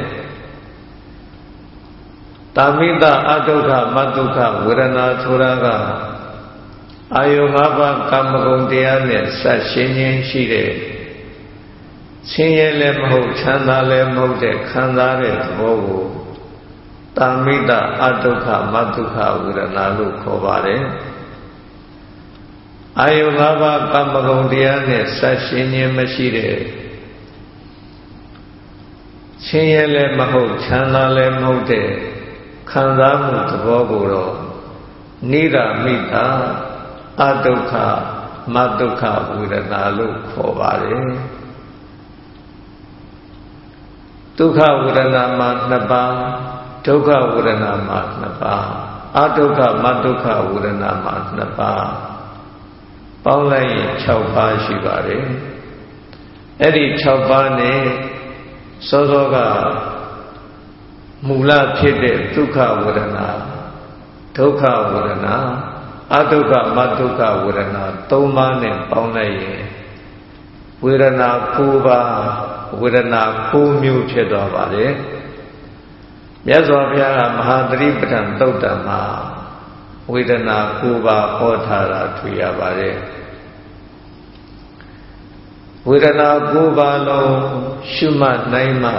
တာမိတအဒုက္ခမဒုက္ခဝေဒနာဆိုတာကအာယု၅ပါးကာမဂုဏ်တရားနဲ့ဆက်ရှင်ခြင်းရှိတဲ့ဆင်းရဲလည်းမဟုတ်ချမ်းသာလည်းမဟုတ်တဲ့ခံစားတဲ့သဘောကိုတာမိတအဒုက္ခမဒုက္ခဝေဒနာလို့ခေါ်ပါတယ်အာယု၅ပါးကာမဂုဏ်တရားနဲ့ဆက်ရှင်ခြင်းမရှိတဲ့ဆင်းရဲလည်းမဟုတ်ချမ်းသာလည်းမဟုတ်တဲ့ခံစားမှုသဘောကိုတော့နိရာမိတအဒုက္ခမဒုက္ခဝေဒနာလို့ခေါ်ပါတယ်ဒုက္ခဝေဒနာမှာနှစ်ပါးဒုက္ခဝေဒနာမှာနှစ်ပါးအဒုက္ခမဒုက္ခဝေဒနာမှာနှစ်ပါးပေါင်းလိုက်ရင်၆ပါးရှိပါတယ်အဲ့ဒီ၆ပါးနဲ့စောစောကမူလဖြစ်တဲ့ဒုက္ခဝေဒနာဒုက္ခဝေဒနာအဒုက္ခမဒုက္ခဝေဒနာသုံးပါးနဲ့ပေါင်းလိုက်ရင်ဝေဒနာ၉ပါးဝေဒနာ၉မျိုးဖြစ်သွားပါတယ်မြတ်စွာဘုရားကမဟာသတိပဋ္ဌာန်သုတ်တံမှာဝေဒနာ၉ပါးဟောထားတာတွေ့ရပါတယ်ဝေဒနာ၉ပါးလုံးရှုမှတ်နိုင်မှ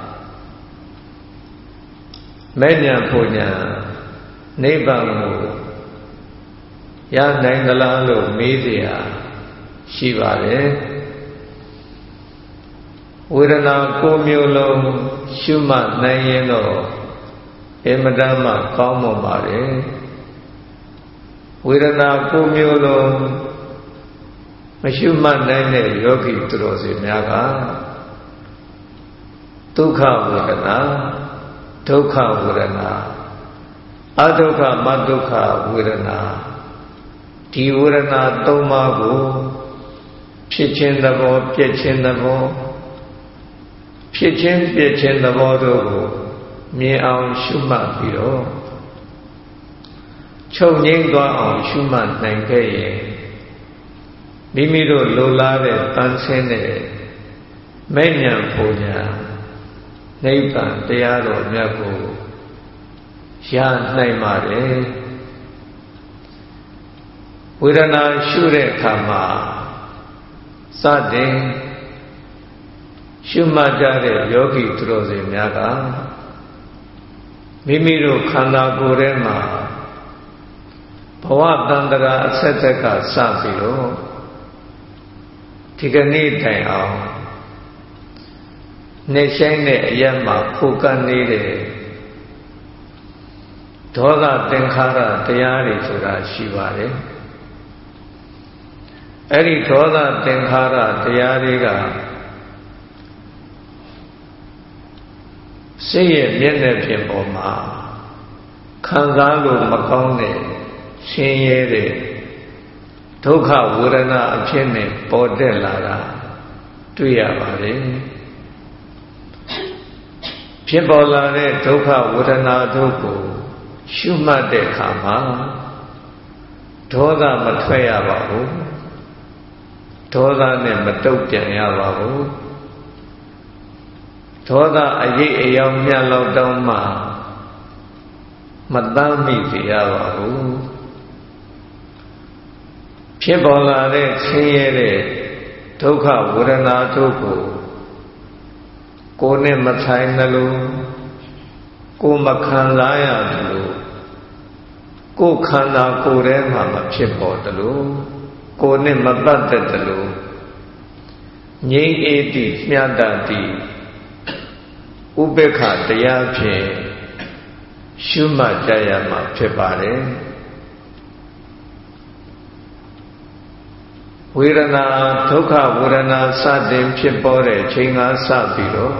မဲ့ညာဖို့ညာနိဗ္ဗာန်ကိုရနိုင်သလားလို့မေးเสียရှိပါတယ်ဝေဒနာ၉မျိုးလုံးရှုမှတ်နိုင်ရင်တော့အမတ္တမကောင်းမွန်ပါတယ်ဝေဒနာ၉မျိုးလုံးမရှုမှတ်နိုင်တဲ့ယောဂီသူတော်စင်များကဒုက္ခဝေဒနာဒုက္ခဝေဒနာအဒုက္ခမဒုက္ခဝေဒနာဒီဝေဒနာသုံးပါးကိုဖြစ်ခြင်းသဘောပြည့်ခြင်းသဘောဖြစ်ခြင်းပြည့်ခြင်းသဘောတို့ကိုမြင်အောင်ရှုမှတ်ပြီးတော့ချုပ်ငြိမ်းသွားအောင်ရှုမှတ်နိုင်ခဲ့ရင်မိမိတို့လိုလားတဲ့တန်ဆင်းတဲ့မဲ့ညာပူညာနိဗ္ဗာန်တရားတော်မြတ်ကိုရနိုင်ပါတယ်ဝေဒနာရှုတဲ့အခါမှာစတင်ရှုမှတ်ကြတဲ့ယောဂီသူတော်စင်များကမိမိတို့ခန္ဓာကိုယ်ထဲမှာဘဝတန်တရာအဆက်ဆက်ကစပြီးတော့ဒီကနေ့တိုင်အောင်နေဆိုင်တဲ့အရက်မှာဖူကနေတယ်ဒေါသသင်္ခါရတရားတွေဆိုတာရှိပါတယ်အဲ့ဒီဒေါသသင်္ခါရတရားတွေကစိတ်ရဲ့မျက်နှာပြင်ပေါ်မှာခံစားလို့မကောင်းတဲ့ဆင်းရဲတဲ့ဒုက္ခဝေဒနာအဖြစ်နဲ့ပေါ်တက်လာတာတွေ့ရပါတယ်ဖြစ်ပေါ်လာတဲ့ဒုက္ခဝေဒနာတို့ကိုရှုမှတ်တဲ့အခါမှာဒေါသမထွက်ရပါဘူးဒေါသနဲ့မတုတ်ပြန်ရပါဘူးဒေါသအရေးအယောင်မြတ်လောက်တောင်းမှမတမ်းမိစေရပါဘူးဖြစ်ပေါ်လာတဲ့ဆင်းရဲတဲ့ဒုက္ခဝေဒနာတို့ကိုကိုယ်နဲ့မဆိုင်သလိုကိုယ်မခံစားရသလိုကိုယ်ခန္ဓာကိုယ်ထဲမှာမဖြစ်ပေါ်သလိုကိုယ်နဲ့မပတ်သက်သလိုငြိမ်းအေးသည့်မြတ်တသည့်ဥပေက္ခတရားဖြင့်ရှုမှတ်ကြရမှာဖြစ်ပါတယ်ဝေဒနာဒုက္ခဝေဒနာစတင်ဖြစ်ပေါ်တဲ့ချိန်ကစပြီးတော့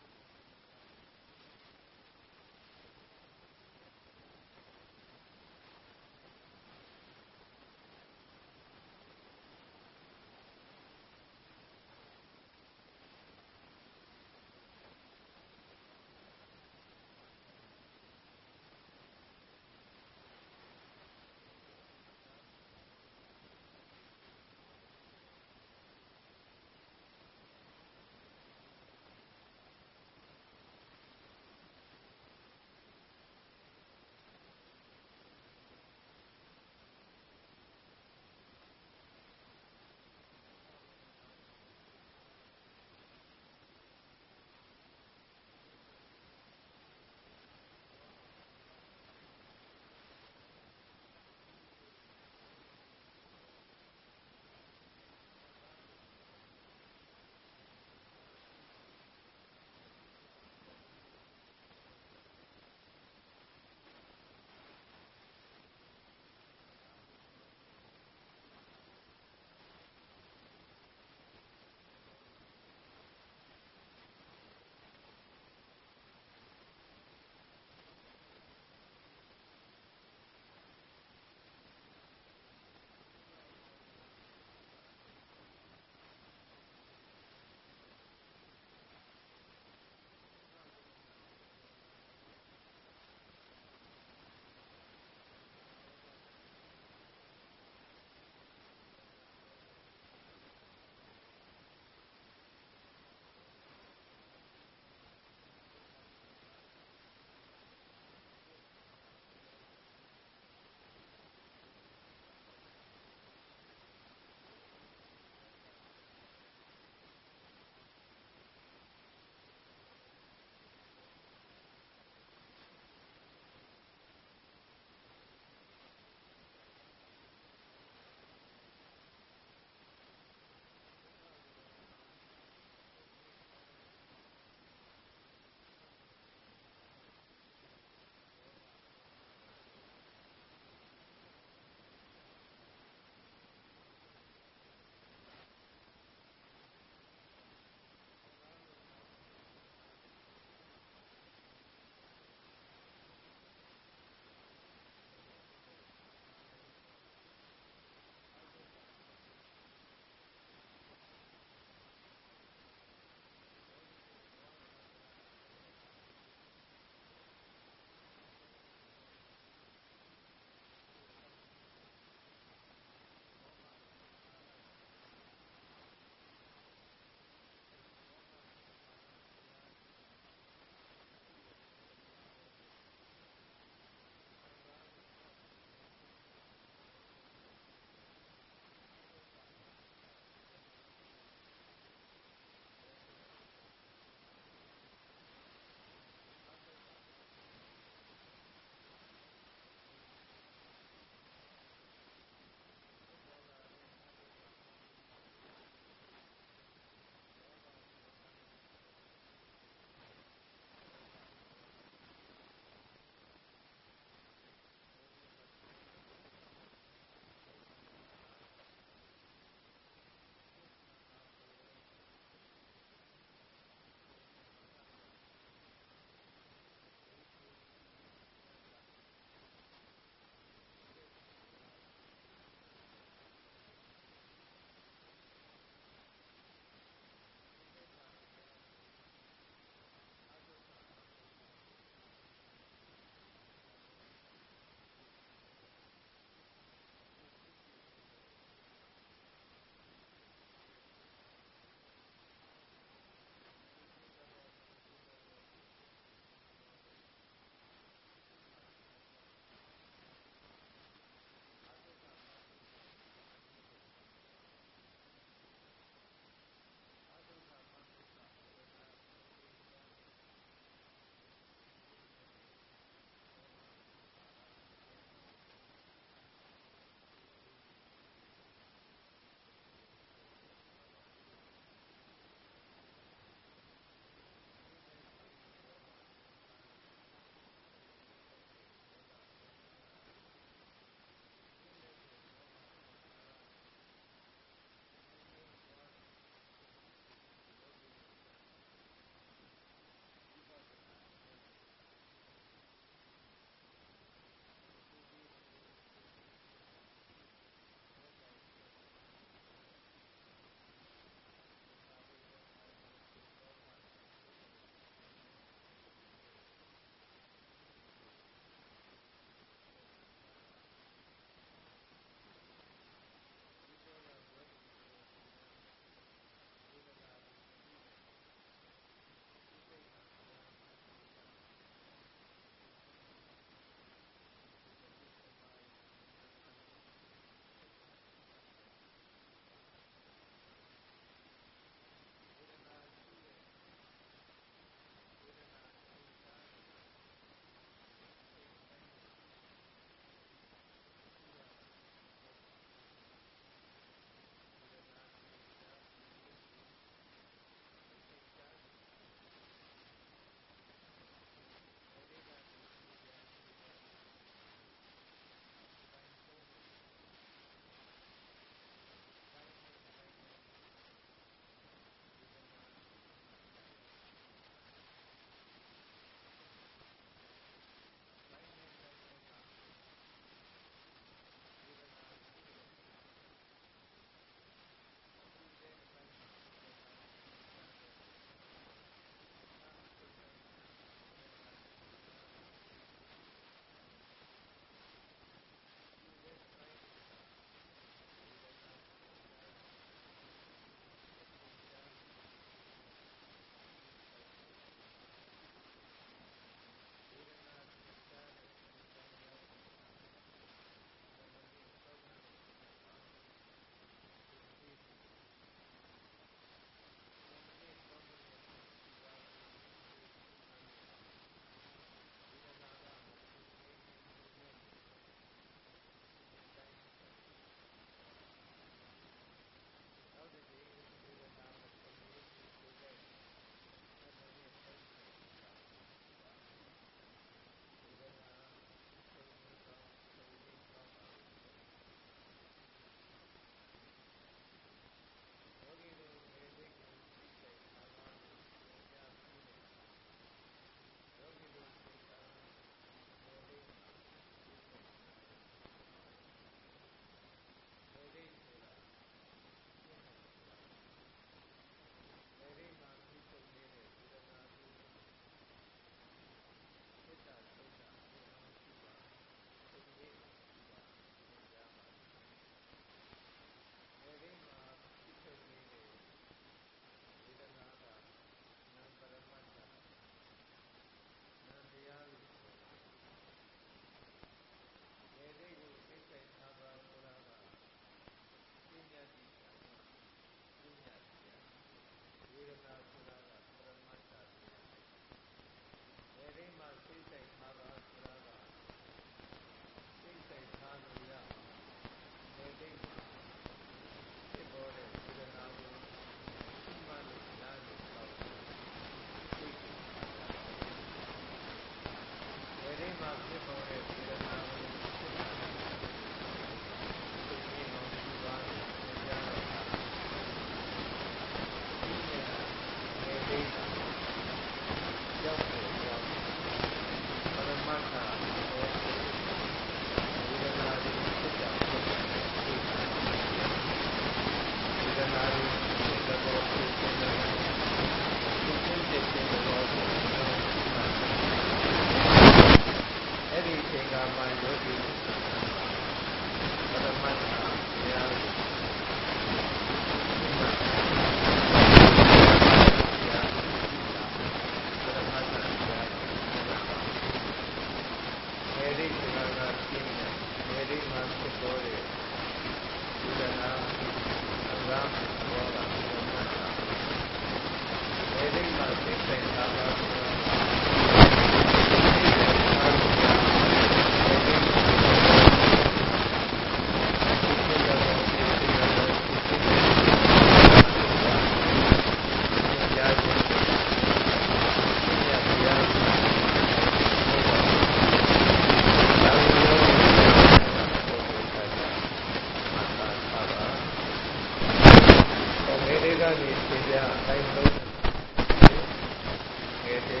နေသင်ပြအတိုင်းသုံးငယ်တဲ့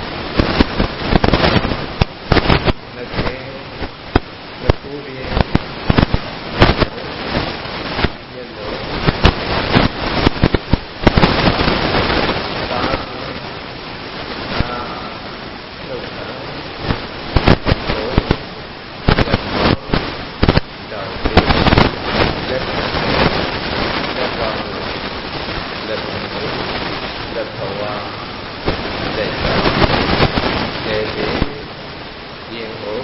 လက်ကျင်းလက်ကူးရင်ရက်လို့သာအာလောက်တာတော့တော့လက်လက်ပါလက်လက်ဘဝလက်ကျေကျေရင်ဟုတ်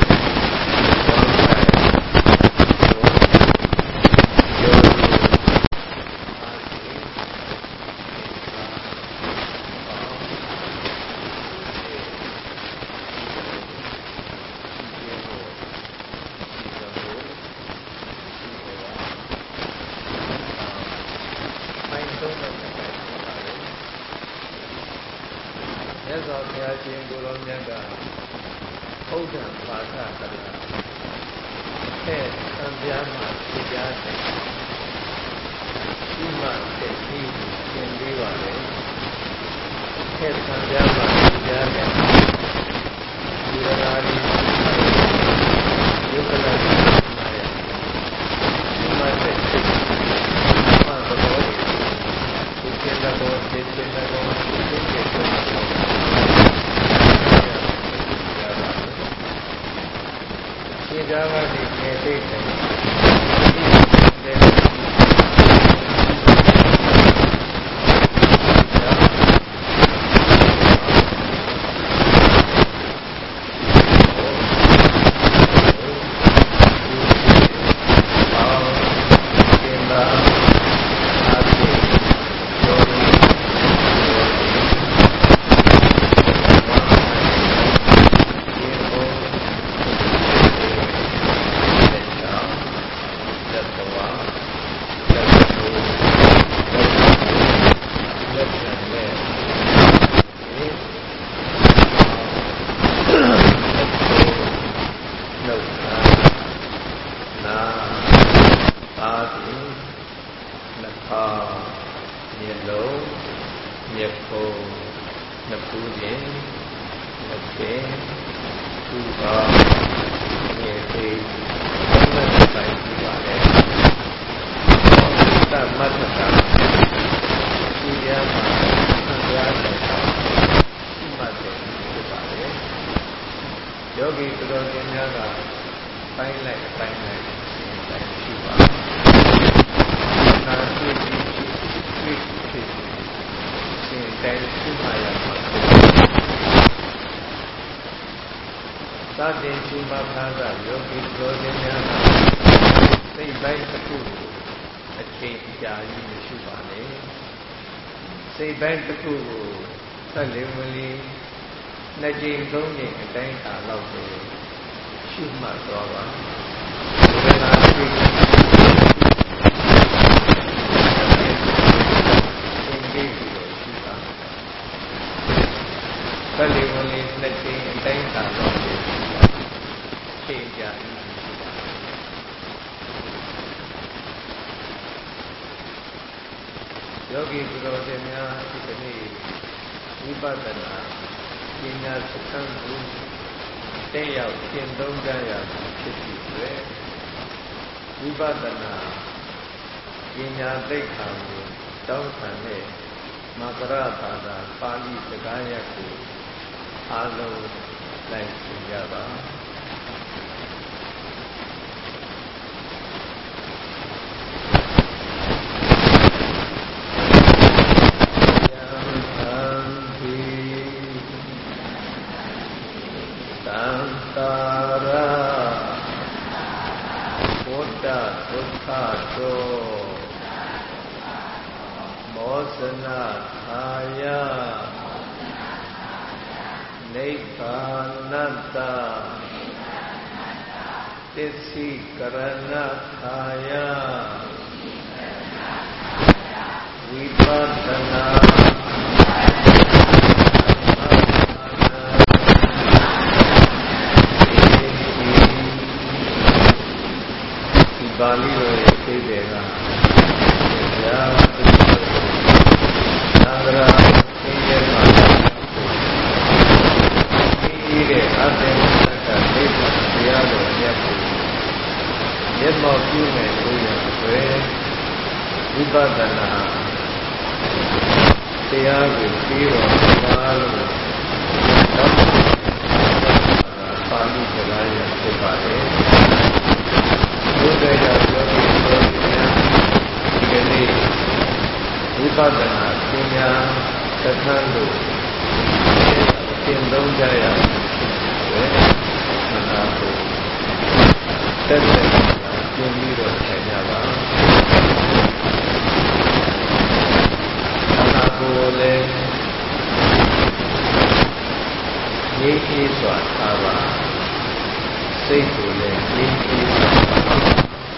စိတ်ပိုင်းတစ်ခုကိုဆက်လေဝင်လေနှစ်ကြိမ်သုံးကြိမ်အတိုင်းအခါလောက်ကိုရှုမှတ်သွားပါဝေဒနာစိတ်သင်္ကေတကိုရှုပါဆက်လေဝင်လေနှစ်ကြိမ်အတိုင်းအခါလောက်ကိုချိန်ကြည့်ယောဂီပုရောရှင်များဒီနေ့ဝိပဿနာပညာစခန်းကိုတက်ရောက်ကျင့်သုံးကြရဖြစ်ပြီးပဲဝိပဿနာပညာသိက္ခာကိုတောင်းခံတဲ့မကရဘာသာပါဠိစကားရပ်ကိုအားလုံးလိုက်သင်ကြပါမောစနာအာယနိဗ္ဗာနတ္တသစ္စိကရဏအာယဝိပဿနာပါဠိတော်ရဲ့အဓိပ္ပာယ်ကဘုရားပဿနာတရားကိုပြီးတော့ပါလို့တော့ပါဠိစကားရဖြစ်ပါတယ်ဘုရားကြောင့်ပြောပြီးတော့ဒီကနေ့ဝိပဿနာပညာသက္ကန့်လို့သင်သုံးကြရမယ်ခန္ဓာကိုယ်တက်တဲ့ကျင်းပြီးတော့ထိုင်ကြပါခန္ဓာကိုယ်လည်းငြိမ်းအေးစွာထားပါစိတ်ကိုလည်းငြိမ်းအေးစွာထားပါ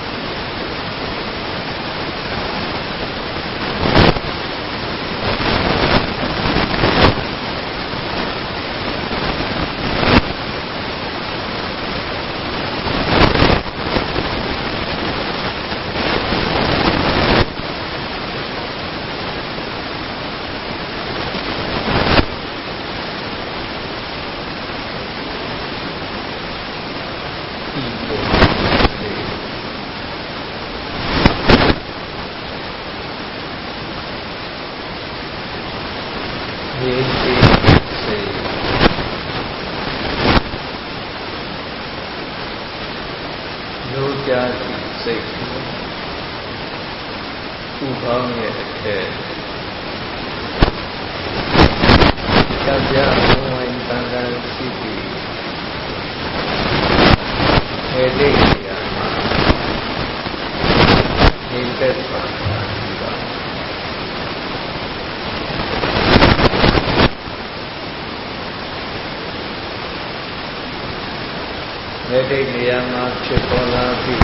လက်တိတ်နေရာမှာဖြစ်ပေါ်လာပြီး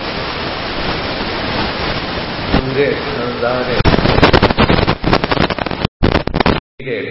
သူတဲ့ခံစားတဲ့တဲ့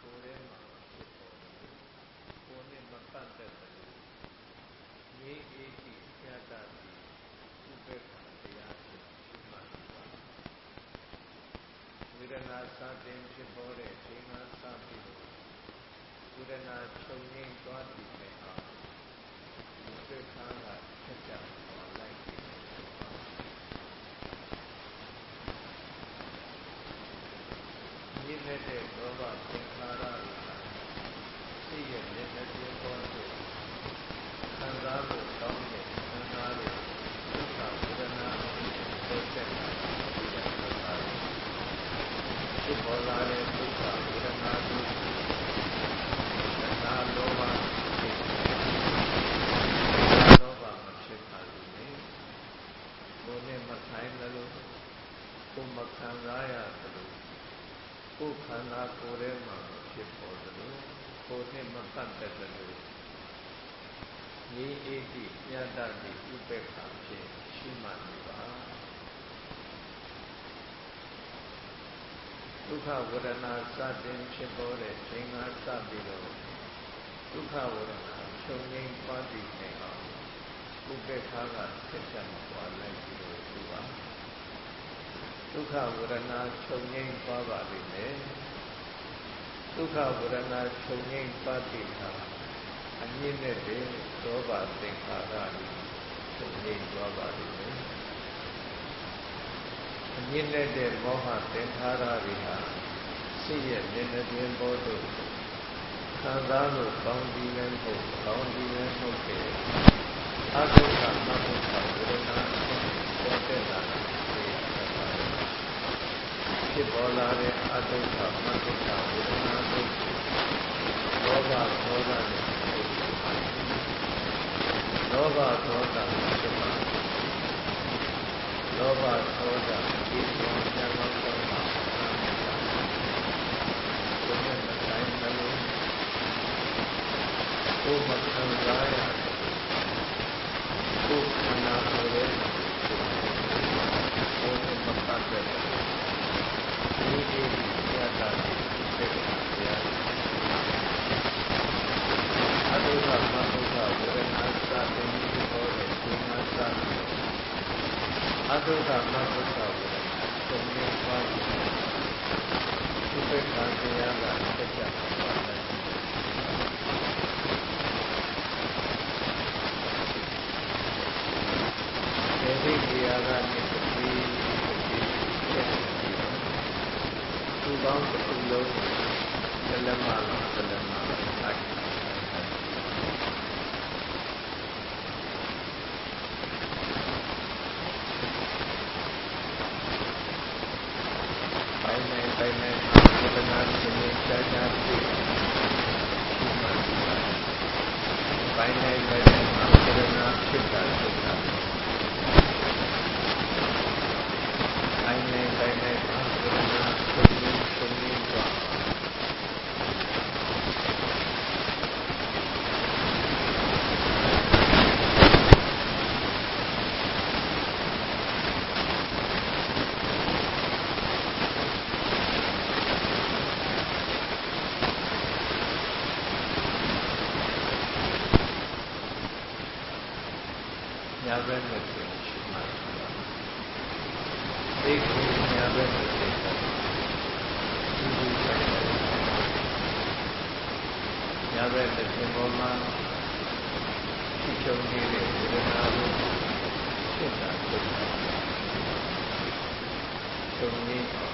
ကိုယ်ထဲမှာဖြစ်ပေါ်တယ်ကိုယ်နဲ့မပတ်သက်တယ်ငြိမ်းအေးရှိညတတ်ပြီးဥပေက္ခတရားဖြင့်ရှုမှတ်ပါဝေဒနာစတင်ဖြစ်ပေါ်တဲ့ချိန်မှစပြီးတော့ဝေဒနာချုပ်ငြိမ်းသွားပြီတဲ့အခါဥပေက္ခကဆက်ကြပေါ်လိုက်တယ်မြင့်တဲ့ဒေါဘသင်္ခါရတွေစိတ်ရဲ့လက်နဲ့ပြပေါ်တဲ့ခံစားလို့ကောင်းတဲ့ခံစားလို့ဒုက္ခဝေဒနာပေါ်တဲ့အခါဖြစ်ပေါ်လာတဲ့ဒုက္ခဝေဒနာတို့နာလောဘဖြစ်လောဘမဖြစ်ပါဘူးလေကိုယ်နဲ့မဆိုင်လို့ကိုယ်မခံစားရဘူးကိုယ်ခန္ဓာကိုယ်ထဲမှာဖြစ်ပေါ်တယ်လို့ကိုယ်နဲ့မပတ်သက်တယ်လို့ငြိမ်းအေးသည့်ညတတ်သည့်ဥပေက္ခဖြင့်ရှုမှတ်နေပါဒုက္ခဝေဒနာစတင်ဖြစ်ပေါ်တဲ့ချိန်ကစပြီးတော့ဒုက္ခဝေဒနာချုပ်ငြိမ်းသွားသည့်ချိန်အောင်ဥပေက္ခကဆက်ချက်မပွားလိုက်ပြီးတော့သူပါဒုက္ခဝေဒနာချုပ်ငြိမ်းသွားပါလိမ့်မယ်ဒုက္ခဝေဒနာချုပ်ငြိမ်းသွားသည့်အခါအမြင့်နဲ့တဲ့ဒေါဘသင်္ခါရချုပ်ငြိမ်းသွားပါလိမ့်မယ်အမြင့်နဲ့တဲ့မောဟသင်္ခါရတွေဟာစိတ်ရဲ့မျက်နှာပြင်ပေါ်သို့ခံစားလို့ကောင်းပြီးလည်းမဟုတ်ကောင်းပြီးလည်းမဟုတ်တဲ့အကုသိုလ်မကုသိုလ်ဝေဒနာပေါ်တဲ့လာတာဖြစ်ပေါ်လာတဲ့အတုပ္ပမတ္တဝေဒနာတို့လောဘဒေါသနဲ့လောဘဒေါသဖြစ်ပါလောဘဒေါသဒီလိုဉာဏ်ကောင်းကောင်းမှာကိုယ်နဲ့မဆိုင်တယ်လို့ကိုယ်မခံစားရတယ်ကိုယ်ခန္ဓာကိုယ်ရဲ့ကိုယ်နဲ့မပတ်သက်တယ်ဒီဒီညတာပြေတရားအတုပမတုပဝေဒနာစတဲ့ဒီပေါ်တဲ့ဒီမှာစအတုပမတုပဝေဒနာသုံးမျိုးပါပြီးဥပေက္ခတရားကဆက်ကြပါမယ်ဒီတရားကနေပြီးသူကောင်းတစ်ခုလုံးဇလမလုံးဇလမလုံးဆိုင်ပိုင်းနေပိုင်းနေဝေဒနာရှင်နေကြာကြာပြီးပိုင်းနေပိုင်းနေဝေဒနာဖြစ်တာဖြစ်တာပိုင်းနေပိုင်းနေဝေဒနာချုပ်ငြိမ်းချုပ်ငြိမ်းသွားညာဘက်နဲ့ပြင်ရှိမှသိကိုညာဘက်နဲ့ပြင်တာဒီလိုပဲညာဘက်နဲ့ပြင်ပေါ်မှာဖြစ်ချုပ်နေတဲ့ဝေဒနာကိုဖြစ်တာဖြစ်တာချုပ်နေအောင်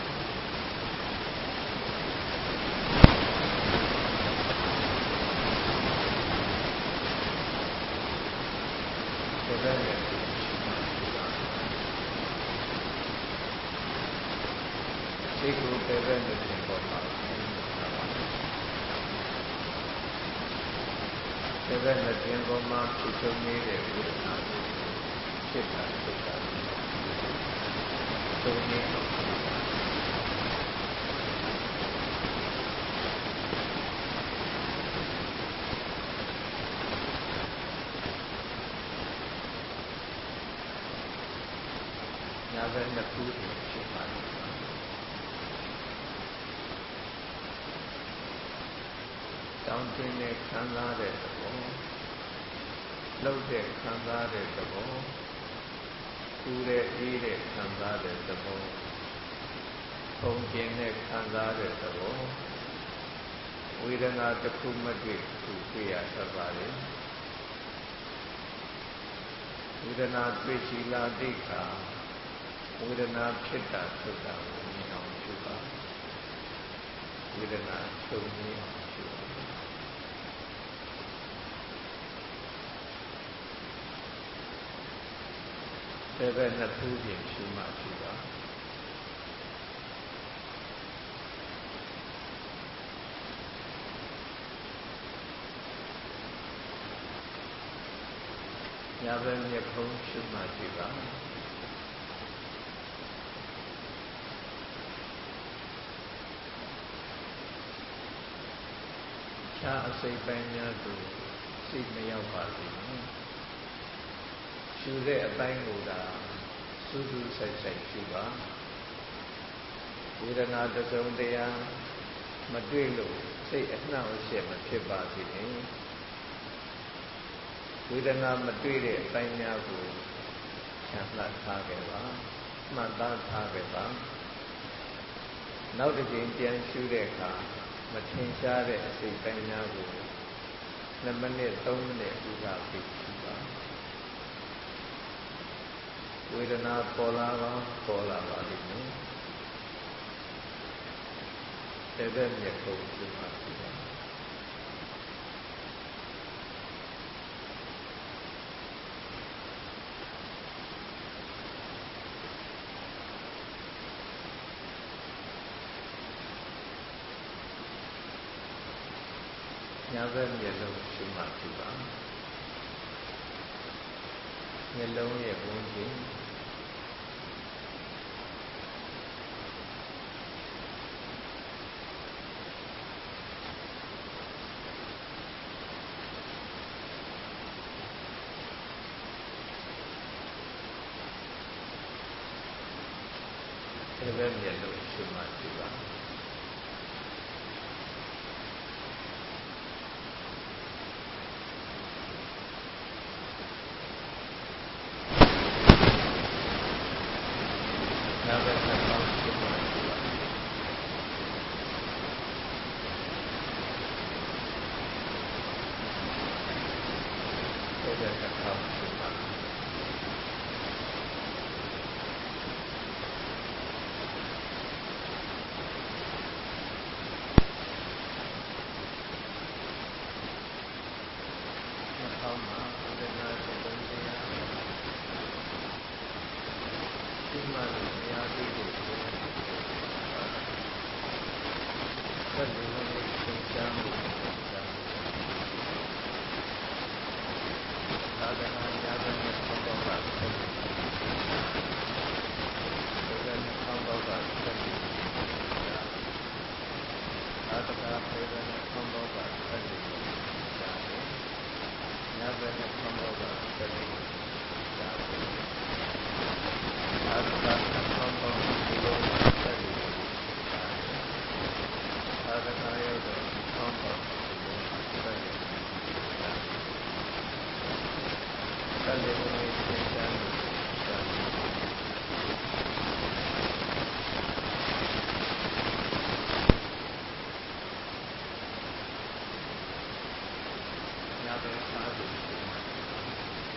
ဘယ်နဲ့စိတ်ကိုပဲပဲနဲ့ပြင်ပေါ်မှာပဲပဲနဲ့ပြင်ပေါ်မှာဖြစ်ချုပ်နေတဲ့ဝေဒနာကိုဖြစ်တာဖြစ်တာသုံးနေအောင်ညာဘက်နှစ်ခုဖြစ်ပါတယ်င်းတွင်းနဲ့ခံစားတဲ့သဘောလှုပ်တဲ့ခံစားတဲ့သဘောပူတဲ့အေးတဲ့ခံစားတဲ့သဘောပုံကျင်တဲ့ခံစားတဲ့သဘောဝေဒနာတစ်ခုမတွေ့သူတွေ့ရတတ်ပါလေဝေဒနာတွေ့ရှိလာတဲ့အခါဝေဒနာဖြစ်တာသုတ်တာကိုမြင်အောင်ရှုပါဝေဒနာချုပ်မြင်အောင်ရှုပါဘယ်ဘက်နှစ်ဖူးပြင်ရှုမှရှုပါညာဘက်မျက်ခုံးရှုမှရှုပါခြားအစိတ်ပိုင်းများသို့စိတ်မရောက်ပါစေနဲ့ရှုတဲ့အပိုင်းကိုသာစူးစူးဆိုင်ဆိုင်ရှုပါဝေဒနာတစ်စုံတရာမတွေ့လို့စိတ်အနှောင့်အယှက်မဖြစ်ပါစေနဲ့ဝေဒနာမတွေ့တဲ့အပိုင်းများကိုချမ်းသာထားခဲ့ပါမှတ်သားထားခဲ့ပါနောက်တစ်ကြိမ်ပြန်ရှုတဲ့အခါမထင်ရှားတဲ့အစိတ်ပိုင်းများကိုနှစ်မိနစ်သုံးမိနစ်ဥပပြီးရှုပါဝေဒနာပေါ်လာပါပေါ်လာပါလိမ့်မယ်တဲ့တဲ့မျက်ခုံးရှုပါရှုပါညာဘက်မျက်လုံးရှုမှရှုပါမျက်လုံးရဲ့ဝန်းကျင်ဒီဘက်မျက်လုံးရှုမှရှုပါ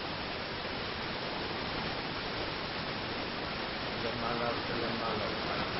Malah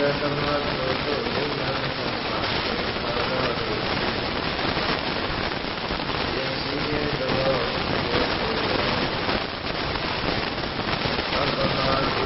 တမသောတုနိလံသမာသေခါရတုယင်စီရေတောသဗ္ဗမ